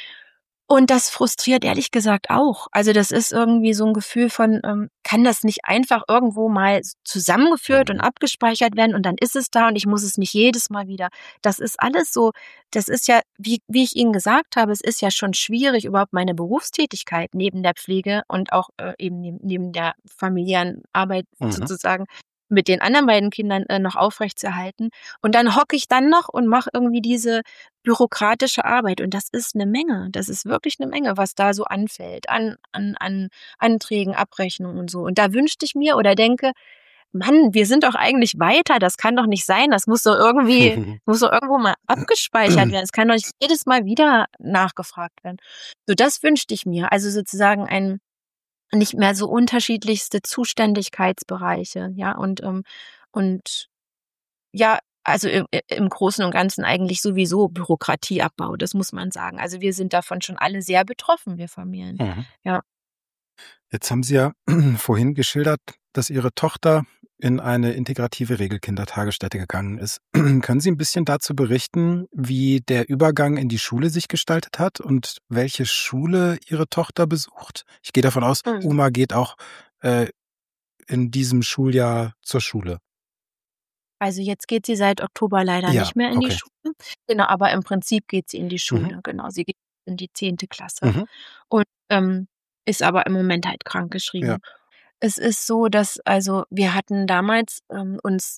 Und das frustriert ehrlich gesagt auch. Also das ist irgendwie so ein Gefühl von, ähm, kann das nicht einfach irgendwo mal zusammengeführt und Mhm. abgespeichert werden und dann ist es da und ich muss es nicht jedes Mal wieder. Das ist alles so, das ist ja, wie, wie ich Ihnen gesagt habe, es ist ja schon schwierig, überhaupt meine Berufstätigkeit neben der Pflege und auch äh, eben neben, neben der familiären Arbeit Mhm. sozusagen mit den anderen beiden Kindern äh, noch aufrechtzuerhalten. Und dann hocke ich dann noch und mache irgendwie diese bürokratische Arbeit. Und das ist eine Menge. Das ist wirklich eine Menge, was da so anfällt an an an Anträgen, Abrechnungen und so. Und da wünschte ich mir oder denke: „Mann, wir sind doch eigentlich weiter. Das kann doch nicht sein. Das muss doch irgendwie muss doch irgendwo mal abgespeichert werden. Es kann doch nicht jedes Mal wieder nachgefragt werden.“ So, das wünschte ich mir. Also sozusagen ein nicht mehr so unterschiedlichste Zuständigkeitsbereiche, ja, und ähm, und ja, also im im Großen und Ganzen eigentlich sowieso Bürokratieabbau, das muss man sagen. Also, wir sind davon schon alle sehr betroffen, wir Familien. Mhm. Ja. Jetzt haben Sie ja vorhin geschildert, dass Ihre Tochter in eine integrative Regelkindertagesstätte gegangen ist. Können Sie ein bisschen dazu berichten, wie der Übergang in die Schule sich gestaltet hat und welche Schule Ihre Tochter besucht? Ich gehe davon aus, Mhm. Uma geht auch äh, in diesem Schuljahr zur Schule. Also, jetzt geht sie seit Oktober leider Ja, nicht mehr in die okay. Schule. Genau, aber im Prinzip geht sie in die Mhm. Schule, genau. Sie geht in die zehnte Klasse Mhm. und, ähm, ist aber im Moment halt Ja. krankgeschrieben. Es ist so, dass also, wir hatten damals, ähm, uns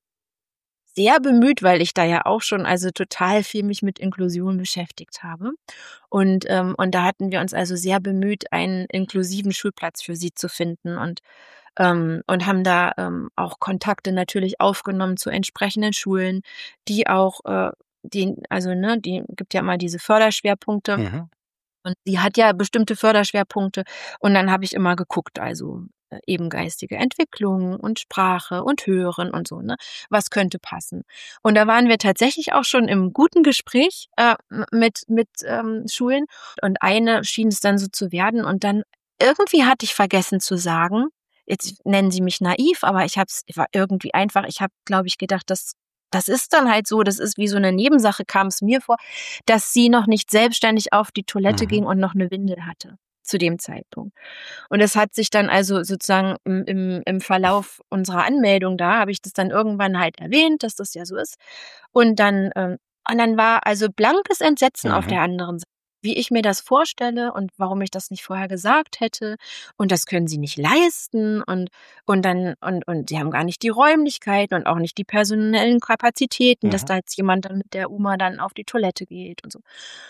sehr bemüht, weil ich da ja auch schon also total viel mich mit Inklusion beschäftigt habe. Und, ähm, und da hatten wir uns also sehr bemüht, einen inklusiven Schulplatz für sie zu finden und, ähm, und haben da ähm, auch Kontakte natürlich aufgenommen zu entsprechenden Schulen, die auch, äh, die, also ne, die gibt ja immer diese Förderschwerpunkte Mhm. und sie hat ja bestimmte Förderschwerpunkte und dann habe ich immer geguckt, also eben geistige Entwicklung und Sprache und Hören und so, ne? Was könnte passen? Und da waren wir tatsächlich auch schon im guten Gespräch äh, mit mit ähm, Schulen und eine schien es dann so zu werden und dann irgendwie hatte ich vergessen zu sagen, jetzt nennen Sie mich naiv, aber ich habe es war irgendwie einfach, ich habe, glaube ich, gedacht, das das ist dann halt so, das ist wie so eine Nebensache, kam es mir vor, dass sie noch nicht selbstständig auf die Toilette Mhm. ging und noch eine Windel hatte zu dem Zeitpunkt. Und es hat sich dann also sozusagen im, im, im Verlauf unserer Anmeldung da, habe ich das dann irgendwann halt erwähnt, dass das ja so ist. Und dann, ähm, und dann war also blankes Entsetzen auf Mhm. der anderen Seite, wie ich mir das vorstelle und warum ich das nicht vorher gesagt hätte. Und das können sie nicht leisten. Und, und dann, und, und sie haben gar nicht die Räumlichkeiten und auch nicht die personellen Kapazitäten, dass Mhm. da jetzt jemand dann mit der Oma dann auf die Toilette geht und so.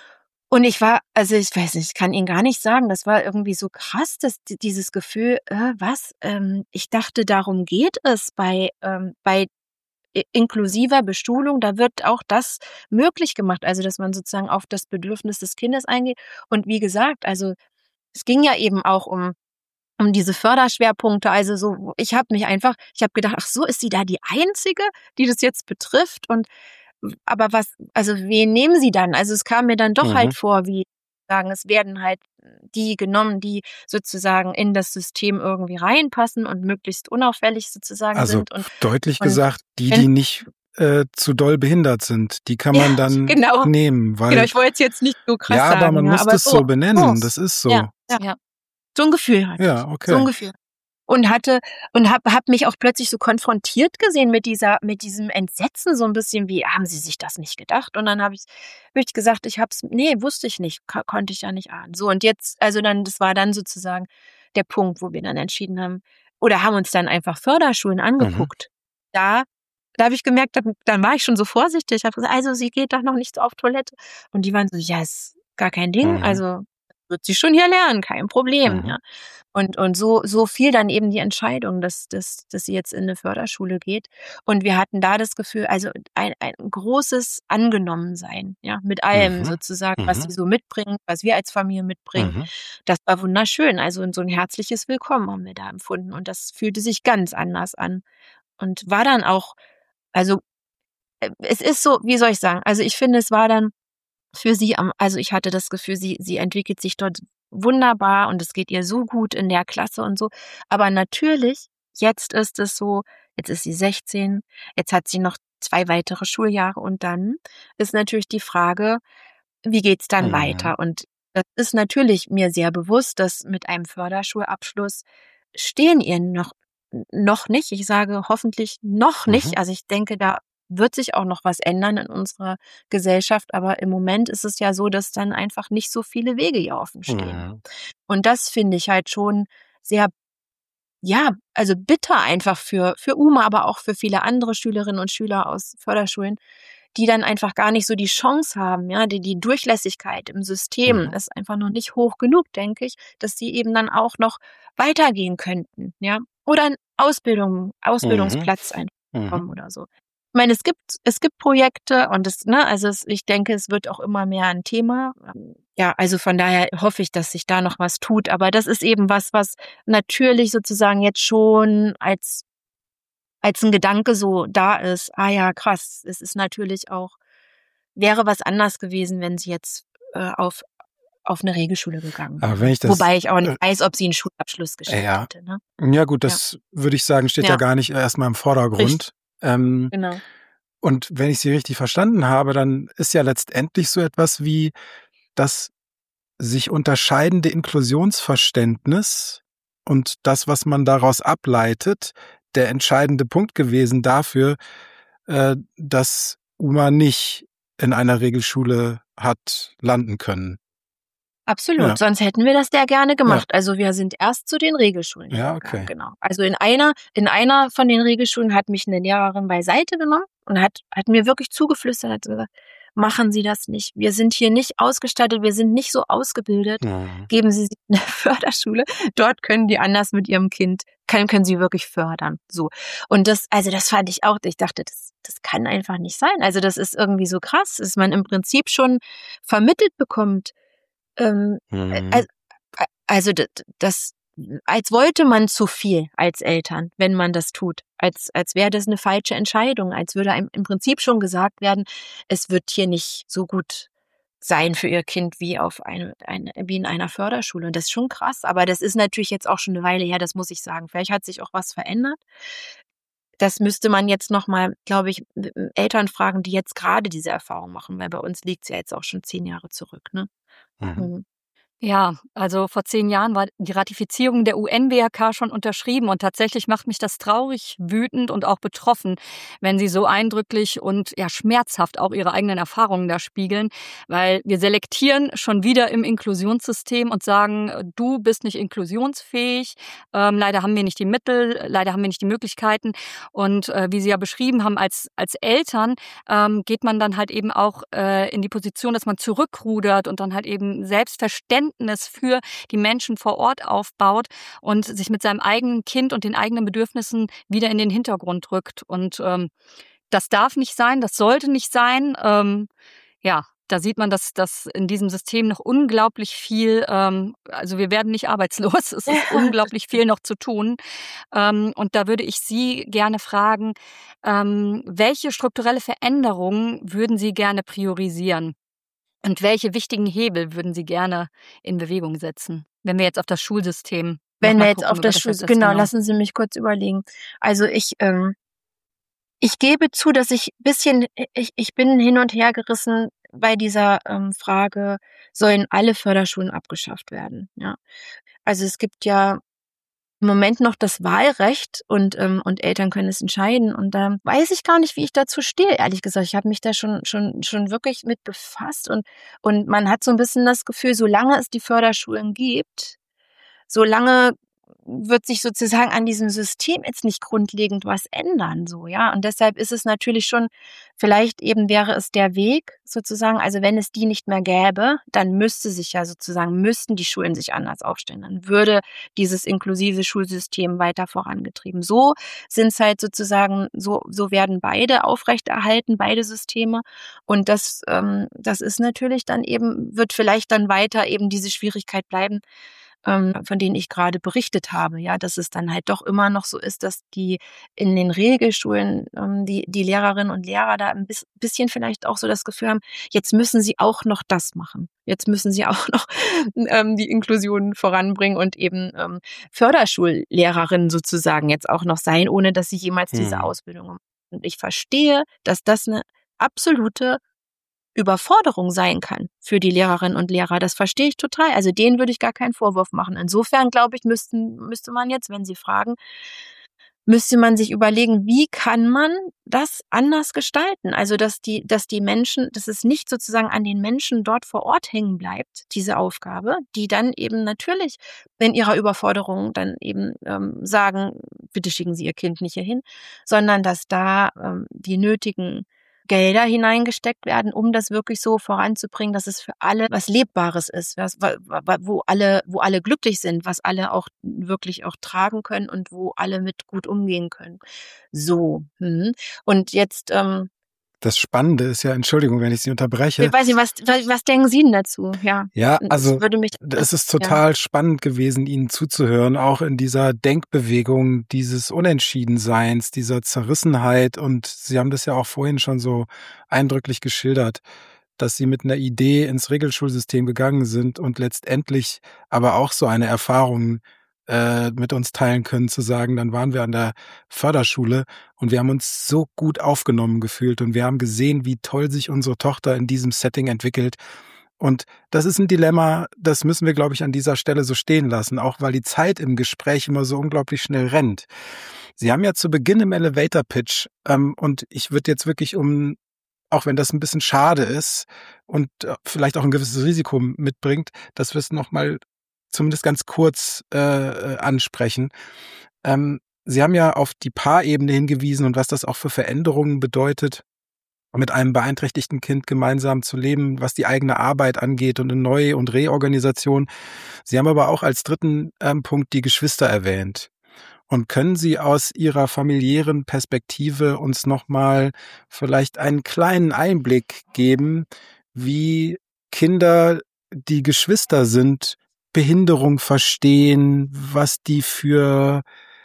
Und ich war, also ich weiß nicht, ich kann Ihnen gar nicht sagen, das war irgendwie so krass, dass di- dieses Gefühl, äh, was, ähm, ich dachte, darum geht es bei, ähm, bei i- inklusiver Bestuhlung, da wird auch das möglich gemacht, also dass man sozusagen auf das Bedürfnis des Kindes eingeht. Und wie gesagt, also es ging ja eben auch um um diese Förderschwerpunkte, also so, ich habe mich einfach, ich habe gedacht, ach so, ist sie da die Einzige, die das jetzt betrifft? Und aber was, also wen nehmen sie dann? Also es kam mir dann doch Mhm. halt vor, wie sagen, es werden halt die genommen, die sozusagen in das System irgendwie reinpassen und möglichst unauffällig sozusagen Also sind. Und, deutlich und gesagt, die, wenn, die nicht äh, zu doll behindert sind, die kann ja, man dann genau, nehmen, genau, weil ich wollte es jetzt nicht so krass ja, aber man sagen, ja, muss aber das so, so so, benennen. Das ist ja, so. ja, Ja. so ein Gefühl hatte Ja, ich, so okay. ein Gefühl. Und hatte und hab hab mich auch plötzlich so konfrontiert gesehen mit dieser mit diesem Entsetzen, so ein bisschen wie: „Haben Sie sich das nicht gedacht?“ Und dann habe ich habe ich gesagt: „Ich habe es, nee, wusste ich nicht, ko konnte ich ja nicht ahnen.“ So, und jetzt, also dann, das war dann sozusagen der Punkt, wo wir dann entschieden haben oder haben uns dann einfach Förderschulen Mhm. angeguckt. Da da habe ich gemerkt, dann dann war ich schon so vorsichtig, habe gesagt: „Also, sie geht doch noch nicht so auf Toilette.“ Und die waren so: „Ja, ist gar kein Ding, Mhm. also wird sie schon hier lernen, kein Problem“, Mhm. ja. Und, und so, so fiel dann eben die Entscheidung, dass, dass, dass sie jetzt in eine Förderschule geht. Und wir hatten da das Gefühl, also ein, ein großes Angenommensein, ja, mit allem Mhm. sozusagen, was sie Mhm. so mitbringen, was wir als Familie mitbringen. Mhm. Das war wunderschön. Also so ein herzliches Willkommen haben wir da empfunden. Und das fühlte sich ganz anders an. Und war dann auch, also äh, es ist so, wie soll ich sagen? Also ich finde, es war dann für sie am, also ich hatte das Gefühl, sie, sie entwickelt sich dort wunderbar und es geht ihr so gut in der Klasse und so. Aber natürlich, jetzt ist es so, jetzt ist sie sechzehn, jetzt hat sie noch zwei weitere Schuljahre und dann ist natürlich die Frage, wie geht's dann Mhm. weiter? Und das ist natürlich mir sehr bewusst, dass mit einem Förderschulabschluss stehen ihr noch, noch nicht. Ich sage hoffentlich noch Mhm. nicht. Also ich denke, da wird sich auch noch was ändern in unserer Gesellschaft. Aber im Moment ist es ja so, dass dann einfach nicht so viele Wege hier offen stehen. Mhm. Und das finde ich halt schon sehr, ja, also bitter einfach für, für Uma, aber auch für viele andere Schülerinnen und Schüler aus Förderschulen, die dann einfach gar nicht so die Chance haben, ja, die, die Durchlässigkeit im System Mhm. ist einfach noch nicht hoch genug, denke ich, dass die eben dann auch noch weitergehen könnten, ja, oder einen Ausbildung, Mhm. Ausbildungsplatz einfach Mhm. bekommen oder so. Ich meine, es gibt, es gibt Projekte und es, ne, also es, ich denke, es wird auch immer mehr ein Thema. Ja, also von daher hoffe ich, dass sich da noch was tut. Aber das ist eben was, was natürlich sozusagen jetzt schon als als ein Gedanke so da ist. Ah ja, krass. Es ist natürlich auch, wäre was anders gewesen, wenn sie jetzt äh, auf auf eine Regelschule gegangen Aber wenn wäre. ich das, Wobei ich auch nicht äh, weiß, ob sie einen Schulabschluss geschafft ja, hätte, ne? ja gut, Ja, das würde ich sagen, steht ja ja, gar nicht erstmal im richtig, Vordergrund. Ähm, genau. und wenn ich Sie richtig verstanden habe, dann ist ja letztendlich so etwas wie das sich unterscheidende Inklusionsverständnis und das, was man daraus ableitet, der entscheidende Punkt gewesen dafür, äh, dass Uma nicht in einer Regelschule hat landen können. Absolut, Ja, sonst hätten wir das sehr gerne ja, gemacht. Also wir sind erst zu den Regelschulen ja, hingegangen, okay. genau. Also in einer, in einer von den Regelschulen hat mich eine Lehrerin beiseite genommen und hat, hat mir wirklich zugeflüstert, hat gesagt, machen Sie das nicht. Wir sind hier nicht ausgestattet, wir sind nicht so ausgebildet. Mhm. Geben Sie sie eine Förderschule. Dort können die anders mit ihrem Kind, können, können sie wirklich fördern. So. Und das, also das fand ich auch, ich dachte, das, das kann einfach nicht sein. Also das ist irgendwie so krass, dass man im Prinzip schon vermittelt bekommt, ähm, Mhm. also, also das, als wollte man zu viel als Eltern, wenn man das tut. Als, als wäre das eine falsche Entscheidung, als würde einem im Prinzip schon gesagt werden, es wird hier nicht so gut sein für ihr Kind wie auf eine, eine, wie in einer Förderschule. Und das ist schon krass. Aber das ist natürlich jetzt auch schon eine Weile her, das muss ich sagen. Vielleicht hat sich auch was verändert. Das müsste man jetzt nochmal, glaube ich, Eltern fragen, die jetzt gerade diese Erfahrung machen, weil bei uns liegt es ja jetzt auch schon zehn Jahre zurück, ne? Mhm. Mhm. Ja, also vor zehn Jahren war die Ratifizierung der U N W H K schon unterschrieben und tatsächlich macht mich das traurig, wütend und auch betroffen, wenn Sie so eindrücklich und ja schmerzhaft auch Ihre eigenen Erfahrungen da spiegeln, weil wir selektieren schon wieder im Inklusionssystem und sagen, du bist nicht inklusionsfähig, ähm, leider haben wir nicht die Mittel, leider haben wir nicht die Möglichkeiten und äh, wie Sie ja beschrieben haben, als, als Eltern ähm, geht man dann halt eben auch äh, in die Position, dass man zurückrudert und dann halt eben Selbstverständnis für die Menschen vor Ort aufbaut und sich mit seinem eigenen Kind und den eigenen Bedürfnissen wieder in den Hintergrund rückt. Und ähm, das darf nicht sein, das sollte nicht sein. Ähm, ja, da sieht man, dass, dass in diesem System noch unglaublich viel, ähm, also wir werden nicht arbeitslos, es ist unglaublich viel noch zu tun. Ähm, und da würde ich Sie gerne fragen, ähm, welche strukturelle Veränderungen würden Sie gerne priorisieren? Und welche wichtigen Hebel würden Sie gerne in Bewegung setzen, wenn wir jetzt auf das Schulsystem Wenn noch wir mal jetzt gucken, auf über das das Schul, jetzt das genau, genau. lassen Sie mich kurz überlegen. Also ich, ähm, ich gebe zu, dass ich bisschen, ich, ich bin hin und her gerissen bei dieser ähm, Frage, sollen alle Förderschulen abgeschafft werden? Ja, also es gibt ja im Moment noch das Wahlrecht und ähm, und Eltern können es entscheiden und da ähm, weiß ich gar nicht, wie ich dazu stehe, ehrlich gesagt. Ich habe mich da schon schon schon wirklich mit befasst und und man hat so ein bisschen das Gefühl, solange es die Förderschulen gibt, solange wird sich sozusagen an diesem System jetzt nicht grundlegend was ändern, so, ja. Und deshalb ist es natürlich schon, vielleicht eben wäre es der Weg sozusagen, also wenn es die nicht mehr gäbe, dann müsste sich ja sozusagen, müssten die Schulen sich anders aufstellen. Dann würde dieses inklusive Schulsystem weiter vorangetrieben. So sind es halt sozusagen, so, so werden beide aufrechterhalten, beide Systeme. Und das, ähm, das ist natürlich dann eben, wird vielleicht dann weiter eben diese Schwierigkeit bleiben, von denen ich gerade berichtet habe, ja, dass es dann halt doch immer noch so ist, dass die in den Regelschulen, ähm, die, die Lehrerinnen und Lehrer da ein bisschen vielleicht auch so das Gefühl haben, jetzt müssen sie auch noch das machen. Jetzt müssen sie auch noch ähm, die Inklusion voranbringen und eben ähm, Förderschullehrerinnen sozusagen jetzt auch noch sein, ohne dass sie jemals hm. diese Ausbildung haben. Und ich verstehe, dass das eine absolute Überforderung sein kann für die Lehrerinnen und Lehrer. Das verstehe ich total. Also denen würde ich gar keinen Vorwurf machen. Insofern, glaube ich, müssten, müsste man jetzt, wenn Sie fragen, müsste man sich überlegen, wie kann man das anders gestalten? Also, dass die, dass die Menschen, dass es nicht sozusagen an den Menschen dort vor Ort hängen bleibt, diese Aufgabe, die dann eben natürlich in ihrer Überforderung dann eben ähm, sagen, bitte schicken Sie Ihr Kind nicht hierhin, sondern dass da ähm, die nötigen Gelder hineingesteckt werden, um das wirklich so voranzubringen, dass es für alle was Lebbares ist, was, wo alle, wo alle glücklich sind, was alle auch wirklich auch tragen können und wo alle mit gut umgehen können. So. Hm. Und jetzt, ähm, das Spannende ist ja, Entschuldigung, wenn ich Sie unterbreche. Ich weiß nicht, was, was, was denken Sie denn dazu? Ja, ja also das würde mich, es ist total ja. spannend gewesen, Ihnen zuzuhören, auch in dieser Denkbewegung dieses Unentschiedenseins, dieser Zerrissenheit. Und Sie haben das ja auch vorhin schon so eindrücklich geschildert, dass Sie mit einer Idee ins Regelschulsystem gegangen sind und letztendlich aber auch so eine Erfahrung mit uns teilen können, zu sagen, dann waren wir an der Förderschule und wir haben uns so gut aufgenommen gefühlt und wir haben gesehen, wie toll sich unsere Tochter in diesem Setting entwickelt. Und das ist ein Dilemma, das müssen wir, glaube ich, an dieser Stelle so stehen lassen, auch weil die Zeit im Gespräch immer so unglaublich schnell rennt. Sie haben ja zu Beginn im Elevator-Pitch, ähm, und ich würde jetzt wirklich um, auch wenn das ein bisschen schade ist und vielleicht auch ein gewisses Risiko mitbringt, dass wir es nochmal zumindest ganz kurz äh, ansprechen. Ähm, Sie haben ja auf die Paarebene hingewiesen und was das auch für Veränderungen bedeutet, mit einem beeinträchtigten Kind gemeinsam zu leben, was die eigene Arbeit angeht und eine Neu- und Reorganisation. Sie haben aber auch als dritten ähm, Punkt die Geschwister erwähnt. Und können Sie aus Ihrer familiären Perspektive uns nochmal vielleicht einen kleinen Einblick geben, wie Kinder, die Geschwister sind, Behinderung verstehen, was die für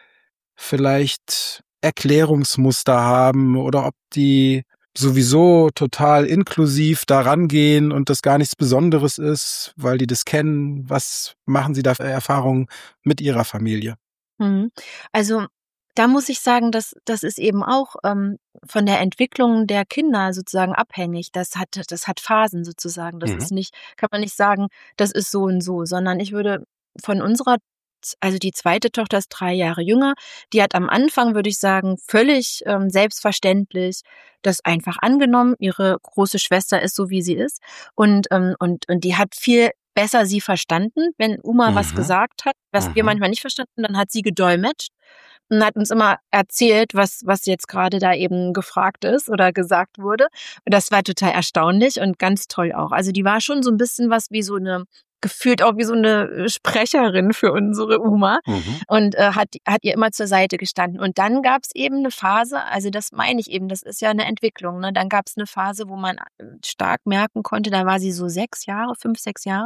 vielleicht Erklärungsmuster haben oder ob die sowieso total inklusiv da rangehen und das gar nichts Besonderes ist, weil die das kennen. Was machen Sie da für Erfahrungen mit Ihrer Familie? Mhm. Also da muss ich sagen, dass das ist eben auch ähm, von der Entwicklung der Kinder sozusagen abhängig. Das hat das hat Phasen sozusagen. Das Mhm. ist nicht, kann man nicht sagen, das ist so und so, sondern ich würde von unserer, also die zweite Tochter ist drei Jahre jünger, die hat am Anfang, würde ich sagen, völlig ähm, selbstverständlich das einfach angenommen. Ihre große Schwester ist so, wie sie ist. Und, ähm, und, und die hat viel besser sie verstanden. Wenn Uma was Mhm. gesagt hat, was wir Mhm. manchmal nicht verstanden, dann hat sie gedolmetscht und hat uns immer erzählt, was, was jetzt gerade da eben gefragt ist oder gesagt wurde. Und das war total erstaunlich und ganz toll auch. Also die war schon so ein bisschen was wie so eine, gefühlt auch wie so eine Sprecherin für unsere Uma Mhm. und äh, hat, hat ihr immer zur Seite gestanden. Und dann gab es eben eine Phase, also das meine ich eben, das ist ja eine Entwicklung, ne? Dann gab es eine Phase, wo man stark merken konnte, da war sie so sechs Jahre, fünf, sechs Jahre.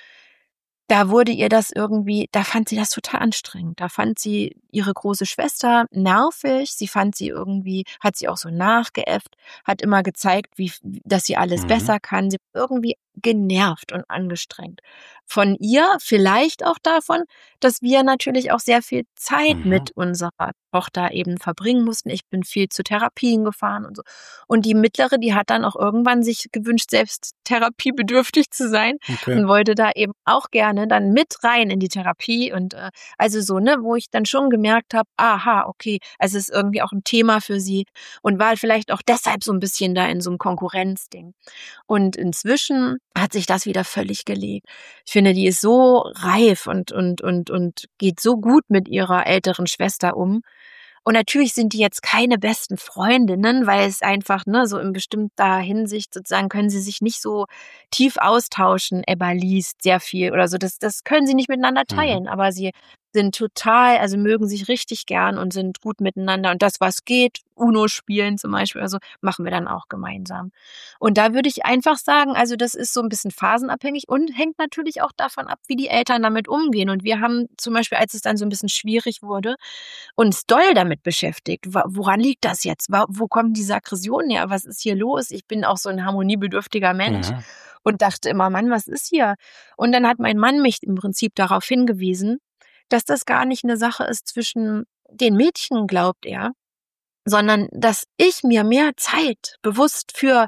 Da wurde ihr das irgendwie, da fand sie das total anstrengend. Da fand sie ihre große Schwester nervig. Sie fand sie irgendwie, hat sie auch so nachgeäfft, hat immer gezeigt, wie, dass sie alles Mhm. besser kann. Sie war irgendwie genervt und angestrengt. Von ihr, vielleicht auch davon, dass wir natürlich auch sehr viel Zeit Mhm. mit unserer Tochter eben verbringen mussten. Ich bin viel zu Therapien gefahren und so. Und die Mittlere, die hat dann auch irgendwann sich gewünscht, selbst therapiebedürftig zu sein Okay. und wollte da eben auch gerne dann mit rein in die Therapie und äh, also so, ne, wo ich dann schon gemerkt habe, aha, okay, also es ist irgendwie auch ein Thema für sie und war vielleicht auch deshalb so ein bisschen da in so einem Konkurrenzding. Und inzwischen hat sich das wieder völlig gelegt. Ich finde, die ist so reif und und und und geht so gut mit ihrer älteren Schwester um. Und natürlich sind die jetzt keine besten Freundinnen, weil es einfach, ne, so in bestimmter Hinsicht sozusagen können sie sich nicht so tief austauschen. Ebba liest sehr viel oder so. Das, das können sie nicht miteinander Mhm. teilen, aber sie sind total, also mögen sich richtig gern und sind gut miteinander. Und das, was geht, Uno spielen zum Beispiel, also machen wir dann auch gemeinsam. Und da würde ich einfach sagen, also das ist so ein bisschen phasenabhängig und hängt natürlich auch davon ab, wie die Eltern damit umgehen. Und wir haben zum Beispiel, als es dann so ein bisschen schwierig wurde, uns doll damit beschäftigt. Woran liegt das jetzt? Wo kommen diese Aggressionen her? Was ist hier los? Ich bin auch so ein harmoniebedürftiger Mensch Mhm. und dachte immer, Mann, was ist hier? Und dann hat mein Mann mich im Prinzip darauf hingewiesen, dass das gar nicht eine Sache ist zwischen den Mädchen, glaubt er, sondern dass ich mir mehr Zeit bewusst für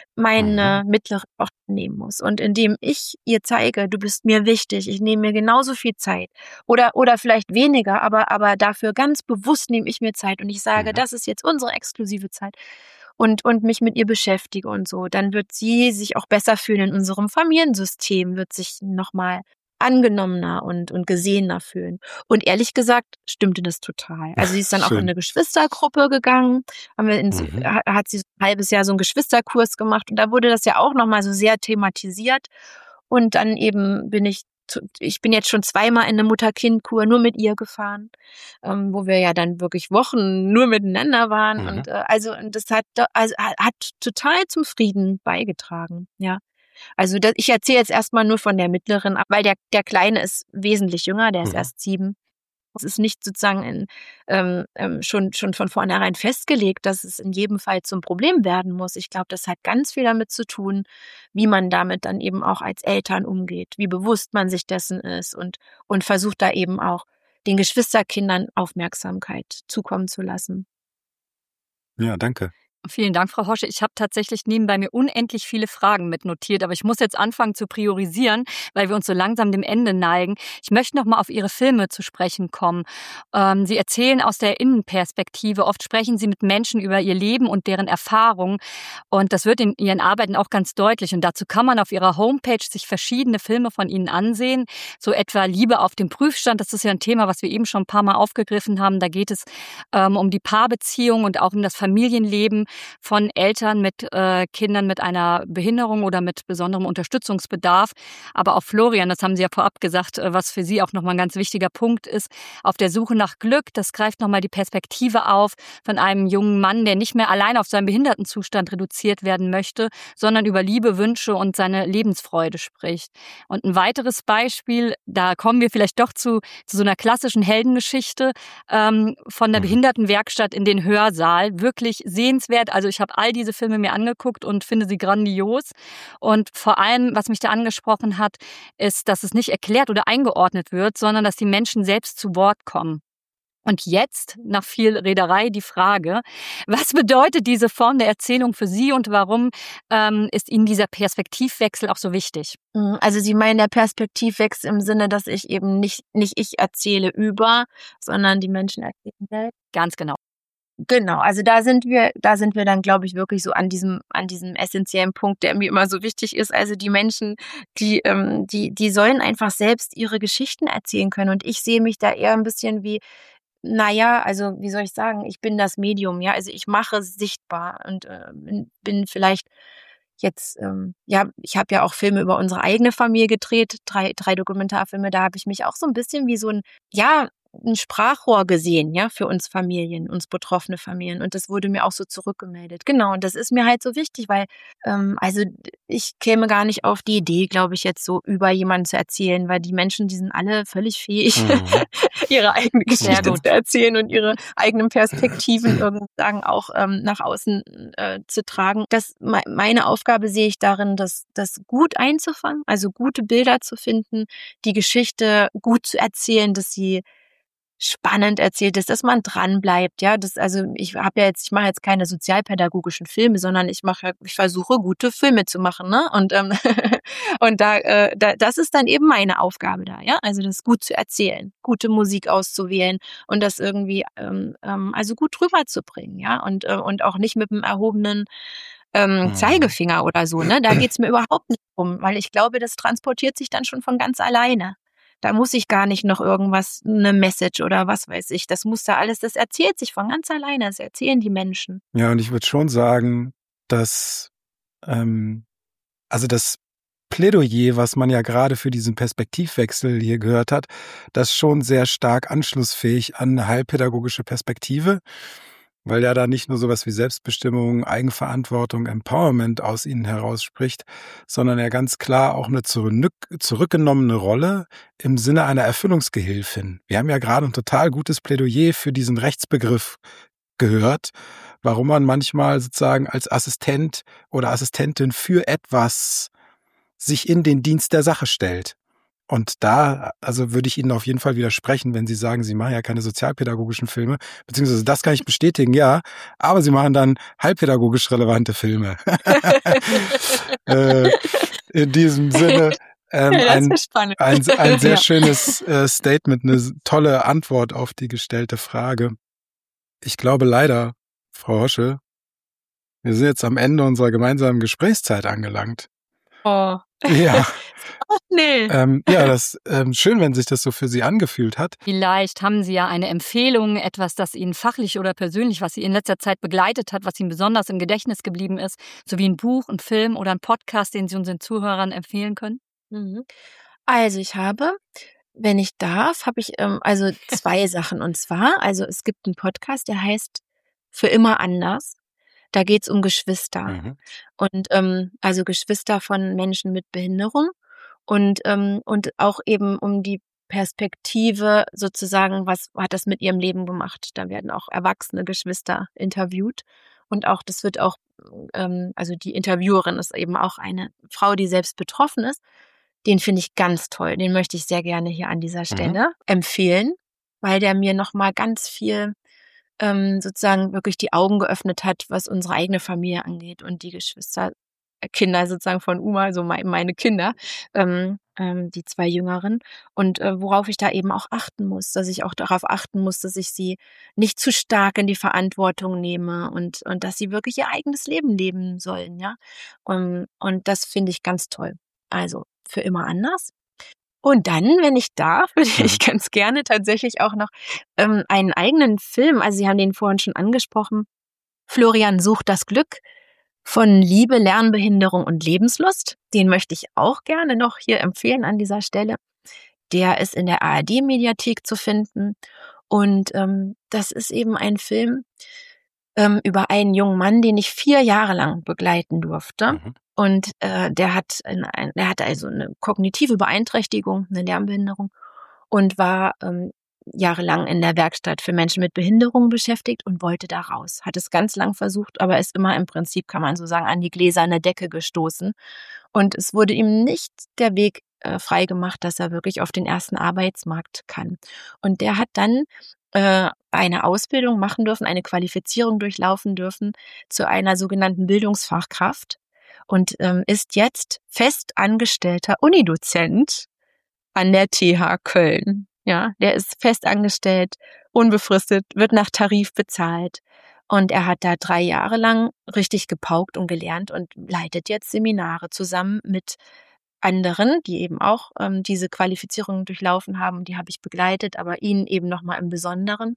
meine Mhm. mittlere Tochter nehmen muss. Und indem ich ihr zeige, du bist mir wichtig, ich nehme mir genauso viel Zeit oder oder vielleicht weniger, aber aber dafür ganz bewusst nehme ich mir Zeit und ich sage, Mhm. das ist jetzt unsere exklusive Zeit und und mich mit ihr beschäftige und so, dann wird sie sich auch besser fühlen in unserem Familiensystem, wird sich nochmal angenommener und und gesehener fühlen. Und ehrlich gesagt stimmte das total. Also sie ist dann auch in Schön. eine Geschwistergruppe gegangen, haben wir ins, Mhm. ha- hat sie so ein halbes Jahr so einen Geschwisterkurs gemacht und da wurde das ja auch nochmal so sehr thematisiert. Und dann eben bin ich, zu- ich bin jetzt schon zweimal in eine Mutter-Kind-Kur nur mit ihr gefahren, ähm, wo wir ja dann wirklich Wochen nur miteinander waren. Mhm. Und äh, also und das hat, do- also, hat hat total zum Frieden beigetragen, ja. Also da, ich erzähle jetzt erstmal nur von der mittleren, weil der, der Kleine ist wesentlich jünger, der ist Mhm. erst sieben. Es ist nicht sozusagen in, ähm, ähm, schon, schon von vornherein festgelegt, dass es in jedem Fall zum Problem werden muss. Ich glaube, das hat ganz viel damit zu tun, wie man damit dann eben auch als Eltern umgeht, wie bewusst man sich dessen ist und, und versucht da eben auch den Geschwisterkindern Aufmerksamkeit zukommen zu lassen. Ja, danke. Vielen Dank, Frau Hosche. Ich habe tatsächlich nebenbei mir unendlich viele Fragen mitnotiert, aber ich muss jetzt anfangen zu priorisieren, weil wir uns so langsam dem Ende neigen. Ich möchte noch mal auf Ihre Filme zu sprechen kommen. Ähm, Sie erzählen aus der Innenperspektive. Oft sprechen Sie mit Menschen über ihr Leben und deren Erfahrungen. Und das wird in Ihren Arbeiten auch ganz deutlich. Und dazu kann man auf Ihrer Homepage sich verschiedene Filme von Ihnen ansehen. So etwa Liebe auf dem Prüfstand. Das ist ja ein Thema, was wir eben schon ein paar Mal aufgegriffen haben. Da geht es ähm, um die Paarbeziehung und auch um das Familienleben. von Eltern mit äh, Kindern mit einer Behinderung oder mit besonderem Unterstützungsbedarf. Aber auch Florian, das haben Sie ja vorab gesagt, äh, was für Sie auch nochmal ein ganz wichtiger Punkt ist, auf der Suche nach Glück. Das greift nochmal die Perspektive auf von einem jungen Mann, der nicht mehr allein auf seinen Behindertenzustand reduziert werden möchte, sondern über Liebe, Wünsche und seine Lebensfreude spricht. Und ein weiteres Beispiel, da kommen wir vielleicht doch zu, zu so einer klassischen Heldengeschichte ähm, von der Behindertenwerkstatt in den Hörsaal. Wirklich sehenswert. Also ich habe all diese Filme mir angeguckt und finde sie grandios. Und vor allem, was mich da angesprochen hat, ist, dass es nicht erklärt oder eingeordnet wird, sondern dass die Menschen selbst zu Wort kommen. Und jetzt, nach viel Rederei, die Frage, was bedeutet diese Form der Erzählung für Sie und warum ähm, ist Ihnen dieser Perspektivwechsel auch so wichtig? Also Sie meinen der Perspektivwechsel im Sinne, dass ich eben nicht, nicht ich erzähle über, sondern die Menschen erzählen selbst? Ganz genau. Genau, also da sind wir, da sind wir dann, glaube ich, wirklich so an diesem, an diesem essentiellen Punkt, der mir immer so wichtig ist. Also die Menschen, die, ähm, die, die sollen einfach selbst ihre Geschichten erzählen können. Und ich sehe mich da eher ein bisschen wie, naja, also wie soll ich sagen, ich bin das Medium, ja, also ich mache sichtbar und äh, bin, bin vielleicht jetzt, ähm, ja, ich habe ja auch Filme über unsere eigene Familie gedreht, drei, drei Dokumentarfilme, da habe ich mich auch so ein bisschen wie so ein, ja, ein Sprachrohr gesehen, ja, für uns Familien, uns betroffene Familien. Und das wurde mir auch so zurückgemeldet. Genau, und das ist mir halt so wichtig, weil, ähm, also ich käme gar nicht auf die Idee, glaube ich, jetzt so über jemanden zu erzählen, weil die Menschen, die sind alle völlig fähig, mhm. ihre eigene Geschichte zu erzählen und ihre eigenen Perspektiven irgendwann auch ähm, nach außen äh, zu tragen. Das, meine Aufgabe sehe ich darin, das, das gut einzufangen, also gute Bilder zu finden, die Geschichte gut zu erzählen, dass sie spannend erzählt ist, dass man dran bleibt, ja, das, also ich habe ja jetzt, ich mache jetzt keine sozialpädagogischen Filme, sondern ich mache, ich versuche gute Filme zu machen, ne, und ähm, und da, äh, da, das ist dann eben meine Aufgabe da, ja, also das gut zu erzählen, gute Musik auszuwählen und das irgendwie, ähm, ähm, also gut rüberzubringen, ja, und äh, und auch nicht mit dem erhobenen ähm, mhm. Zeigefinger oder so, ne, da geht's mir überhaupt nicht um, weil ich glaube, das transportiert sich dann schon von ganz alleine. Da muss ich gar nicht noch irgendwas, eine Message oder was weiß ich. Das muss da alles, das erzählt sich von ganz alleine. Das erzählen die Menschen. Ja, und ich würde schon sagen, dass, ähm, also das Plädoyer, was man ja gerade für diesen Perspektivwechsel hier gehört hat, das schon sehr stark anschlussfähig an eine heilpädagogische Perspektive, weil ja da nicht nur sowas wie Selbstbestimmung, Eigenverantwortung, Empowerment aus ihnen herausspricht, sondern ja ganz klar auch eine zurück, zurückgenommene Rolle im Sinne einer Erfüllungsgehilfin. Wir haben ja gerade ein total gutes Plädoyer für diesen Rechtsbegriff gehört, warum man manchmal sozusagen als Assistent oder Assistentin für etwas sich in den Dienst der Sache stellt. Und da, also würde ich Ihnen auf jeden Fall widersprechen, wenn Sie sagen, Sie machen ja keine sozialpädagogischen Filme, beziehungsweise das kann ich bestätigen, ja, aber Sie machen dann heilpädagogisch relevante Filme. äh, in diesem Sinne ähm, ja, ein, ein, ein sehr ja. schönes äh, Statement, eine tolle Antwort auf die gestellte Frage. Ich glaube leider, Frau Hosche, wir sind jetzt am Ende unserer gemeinsamen Gesprächszeit angelangt. Oh. Ja. Oh, nee. Ähm, ja, das ähm, schön, wenn sich das so für Sie angefühlt hat. Vielleicht haben Sie ja eine Empfehlung, etwas, das Ihnen fachlich oder persönlich, was Sie in letzter Zeit begleitet hat, was Ihnen besonders im Gedächtnis geblieben ist, sowie ein Buch, ein Film oder ein Podcast, den Sie unseren Zuhörern empfehlen können? Mhm. Also ich habe, wenn ich darf, habe ich ähm, also zwei Sachen. Und zwar, also es gibt einen Podcast, der heißt Für immer anders. Da geht's um Geschwister. Mhm. Und ähm, also Geschwister von Menschen mit Behinderung. Und, ähm, und auch eben um die Perspektive sozusagen, was hat das mit ihrem Leben gemacht? Da werden auch erwachsene Geschwister interviewt. Und auch, das wird auch, ähm, also die Interviewerin ist eben auch eine Frau, die selbst betroffen ist. Den finde ich ganz toll. Den möchte ich sehr gerne hier an dieser Stelle mhm. empfehlen, weil der mir nochmal ganz viel ähm, sozusagen wirklich die Augen geöffnet hat, was unsere eigene Familie angeht und die Geschwister, Kinder sozusagen von Uma, also meine Kinder, ähm, ähm, die zwei Jüngeren. Und äh, worauf ich da eben auch achten muss, dass ich auch darauf achten muss, dass ich sie nicht zu stark in die Verantwortung nehme und, und dass sie wirklich ihr eigenes Leben leben sollen, ja. Und, und das finde ich ganz toll. Also für immer anders. Und dann, wenn ich darf, würde ich ganz gerne tatsächlich auch noch ähm, einen eigenen Film, also Sie haben den vorhin schon angesprochen, Florian sucht das Glück von Liebe, Lernbehinderung und Lebenslust. Den möchte ich auch gerne noch hier empfehlen an dieser Stelle. Der ist in der A R D-Mediathek zu finden. Und ähm, das ist eben ein Film ähm, über einen jungen Mann, den ich vier Jahre lang begleiten durfte. Mhm. Und äh, der hat ein, ein, der hatte also eine kognitive Beeinträchtigung, eine Lernbehinderung und war ähm, jahrelang in der Werkstatt für Menschen mit Behinderung beschäftigt und wollte da raus. Hat es ganz lang versucht, aber ist immer im Prinzip, kann man so sagen, an die gläserne Decke gestoßen. Und es wurde ihm nicht der Weg äh, frei gemacht, dass er wirklich auf den ersten Arbeitsmarkt kann. Und der hat dann äh, eine Ausbildung machen dürfen, eine Qualifizierung durchlaufen dürfen zu einer sogenannten Bildungsfachkraft und ähm, ist jetzt fest angestellter Unidozent an der T H Köln. Ja, der ist fest angestellt, unbefristet, wird nach Tarif bezahlt. Und er hat da drei Jahre lang richtig gepaukt und gelernt und leitet jetzt Seminare zusammen mit anderen, die eben auch ähm, diese Qualifizierung durchlaufen haben. Die habe ich begleitet, aber ihn eben nochmal im Besonderen.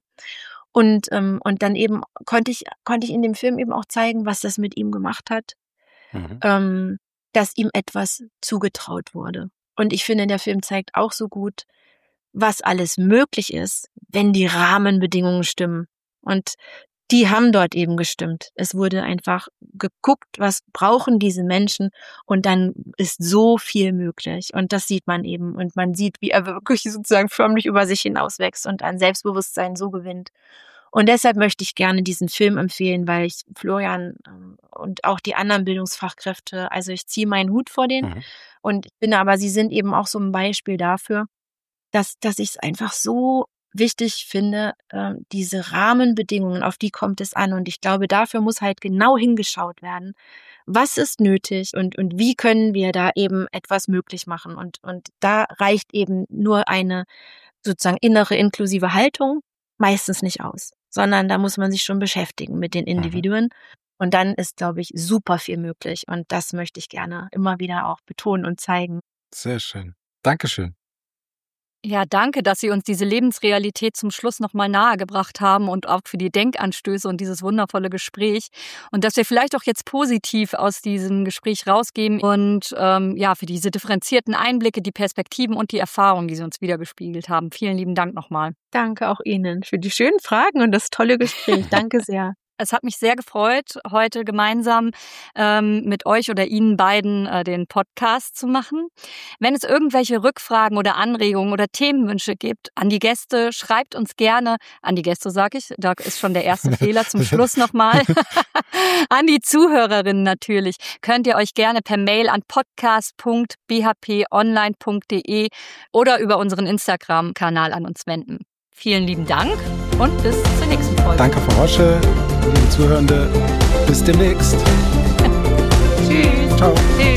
Und ähm, und dann eben konnte ich konnte ich in dem Film eben auch zeigen, was das mit ihm gemacht hat, mhm. ähm, dass ihm etwas zugetraut wurde. Und ich finde, der Film zeigt auch so gut, was alles möglich ist, wenn die Rahmenbedingungen stimmen. Und die haben dort eben gestimmt. Es wurde einfach geguckt, was brauchen diese Menschen und dann ist so viel möglich. Und das sieht man eben. Und man sieht, wie er wirklich sozusagen förmlich über sich hinauswächst und an Selbstbewusstsein so gewinnt. Und deshalb möchte ich gerne diesen Film empfehlen, weil ich Florian und auch die anderen Bildungsfachkräfte, also ich ziehe meinen Hut vor denen. Mhm. Und ich finde aber, sie sind eben auch so ein Beispiel dafür, dass, dass ich es einfach so wichtig finde, äh, diese Rahmenbedingungen, auf die kommt es an. Und ich glaube, dafür muss halt genau hingeschaut werden, was ist nötig und, und wie können wir da eben etwas möglich machen. Und, und da reicht eben nur eine sozusagen innere inklusive Haltung meistens nicht aus, sondern da muss man sich schon beschäftigen mit den Individuen. Mhm. Und dann ist, glaube ich, super viel möglich. Und das möchte ich gerne immer wieder auch betonen und zeigen. Sehr schön. Dankeschön. Ja, danke, dass Sie uns diese Lebensrealität zum Schluss nochmal nahegebracht haben und auch für die Denkanstöße und dieses wundervolle Gespräch. Und dass wir vielleicht auch jetzt positiv aus diesem Gespräch rausgehen und ähm, ja, für diese differenzierten Einblicke, die Perspektiven und die Erfahrungen, die Sie uns wiedergespiegelt haben. Vielen lieben Dank nochmal. Danke auch Ihnen für die schönen Fragen und das tolle Gespräch. Danke sehr. Es hat mich sehr gefreut, heute gemeinsam ähm, mit euch oder Ihnen beiden äh, den Podcast zu machen. Wenn es irgendwelche Rückfragen oder Anregungen oder Themenwünsche gibt an die Gäste, schreibt uns gerne, an die Gäste sage ich, da ist schon der erste Fehler, zum Schluss nochmal, an die Zuhörerinnen natürlich, könnt ihr euch gerne per Mail an podcast punkt b h p online punkt d e oder über unseren Instagram-Kanal an uns wenden. Vielen lieben Dank und bis zur nächsten Folge. Danke, Frau Rosche. Liebe Zuhörende, bis demnächst. Tschüss. Ciao. Tschüss.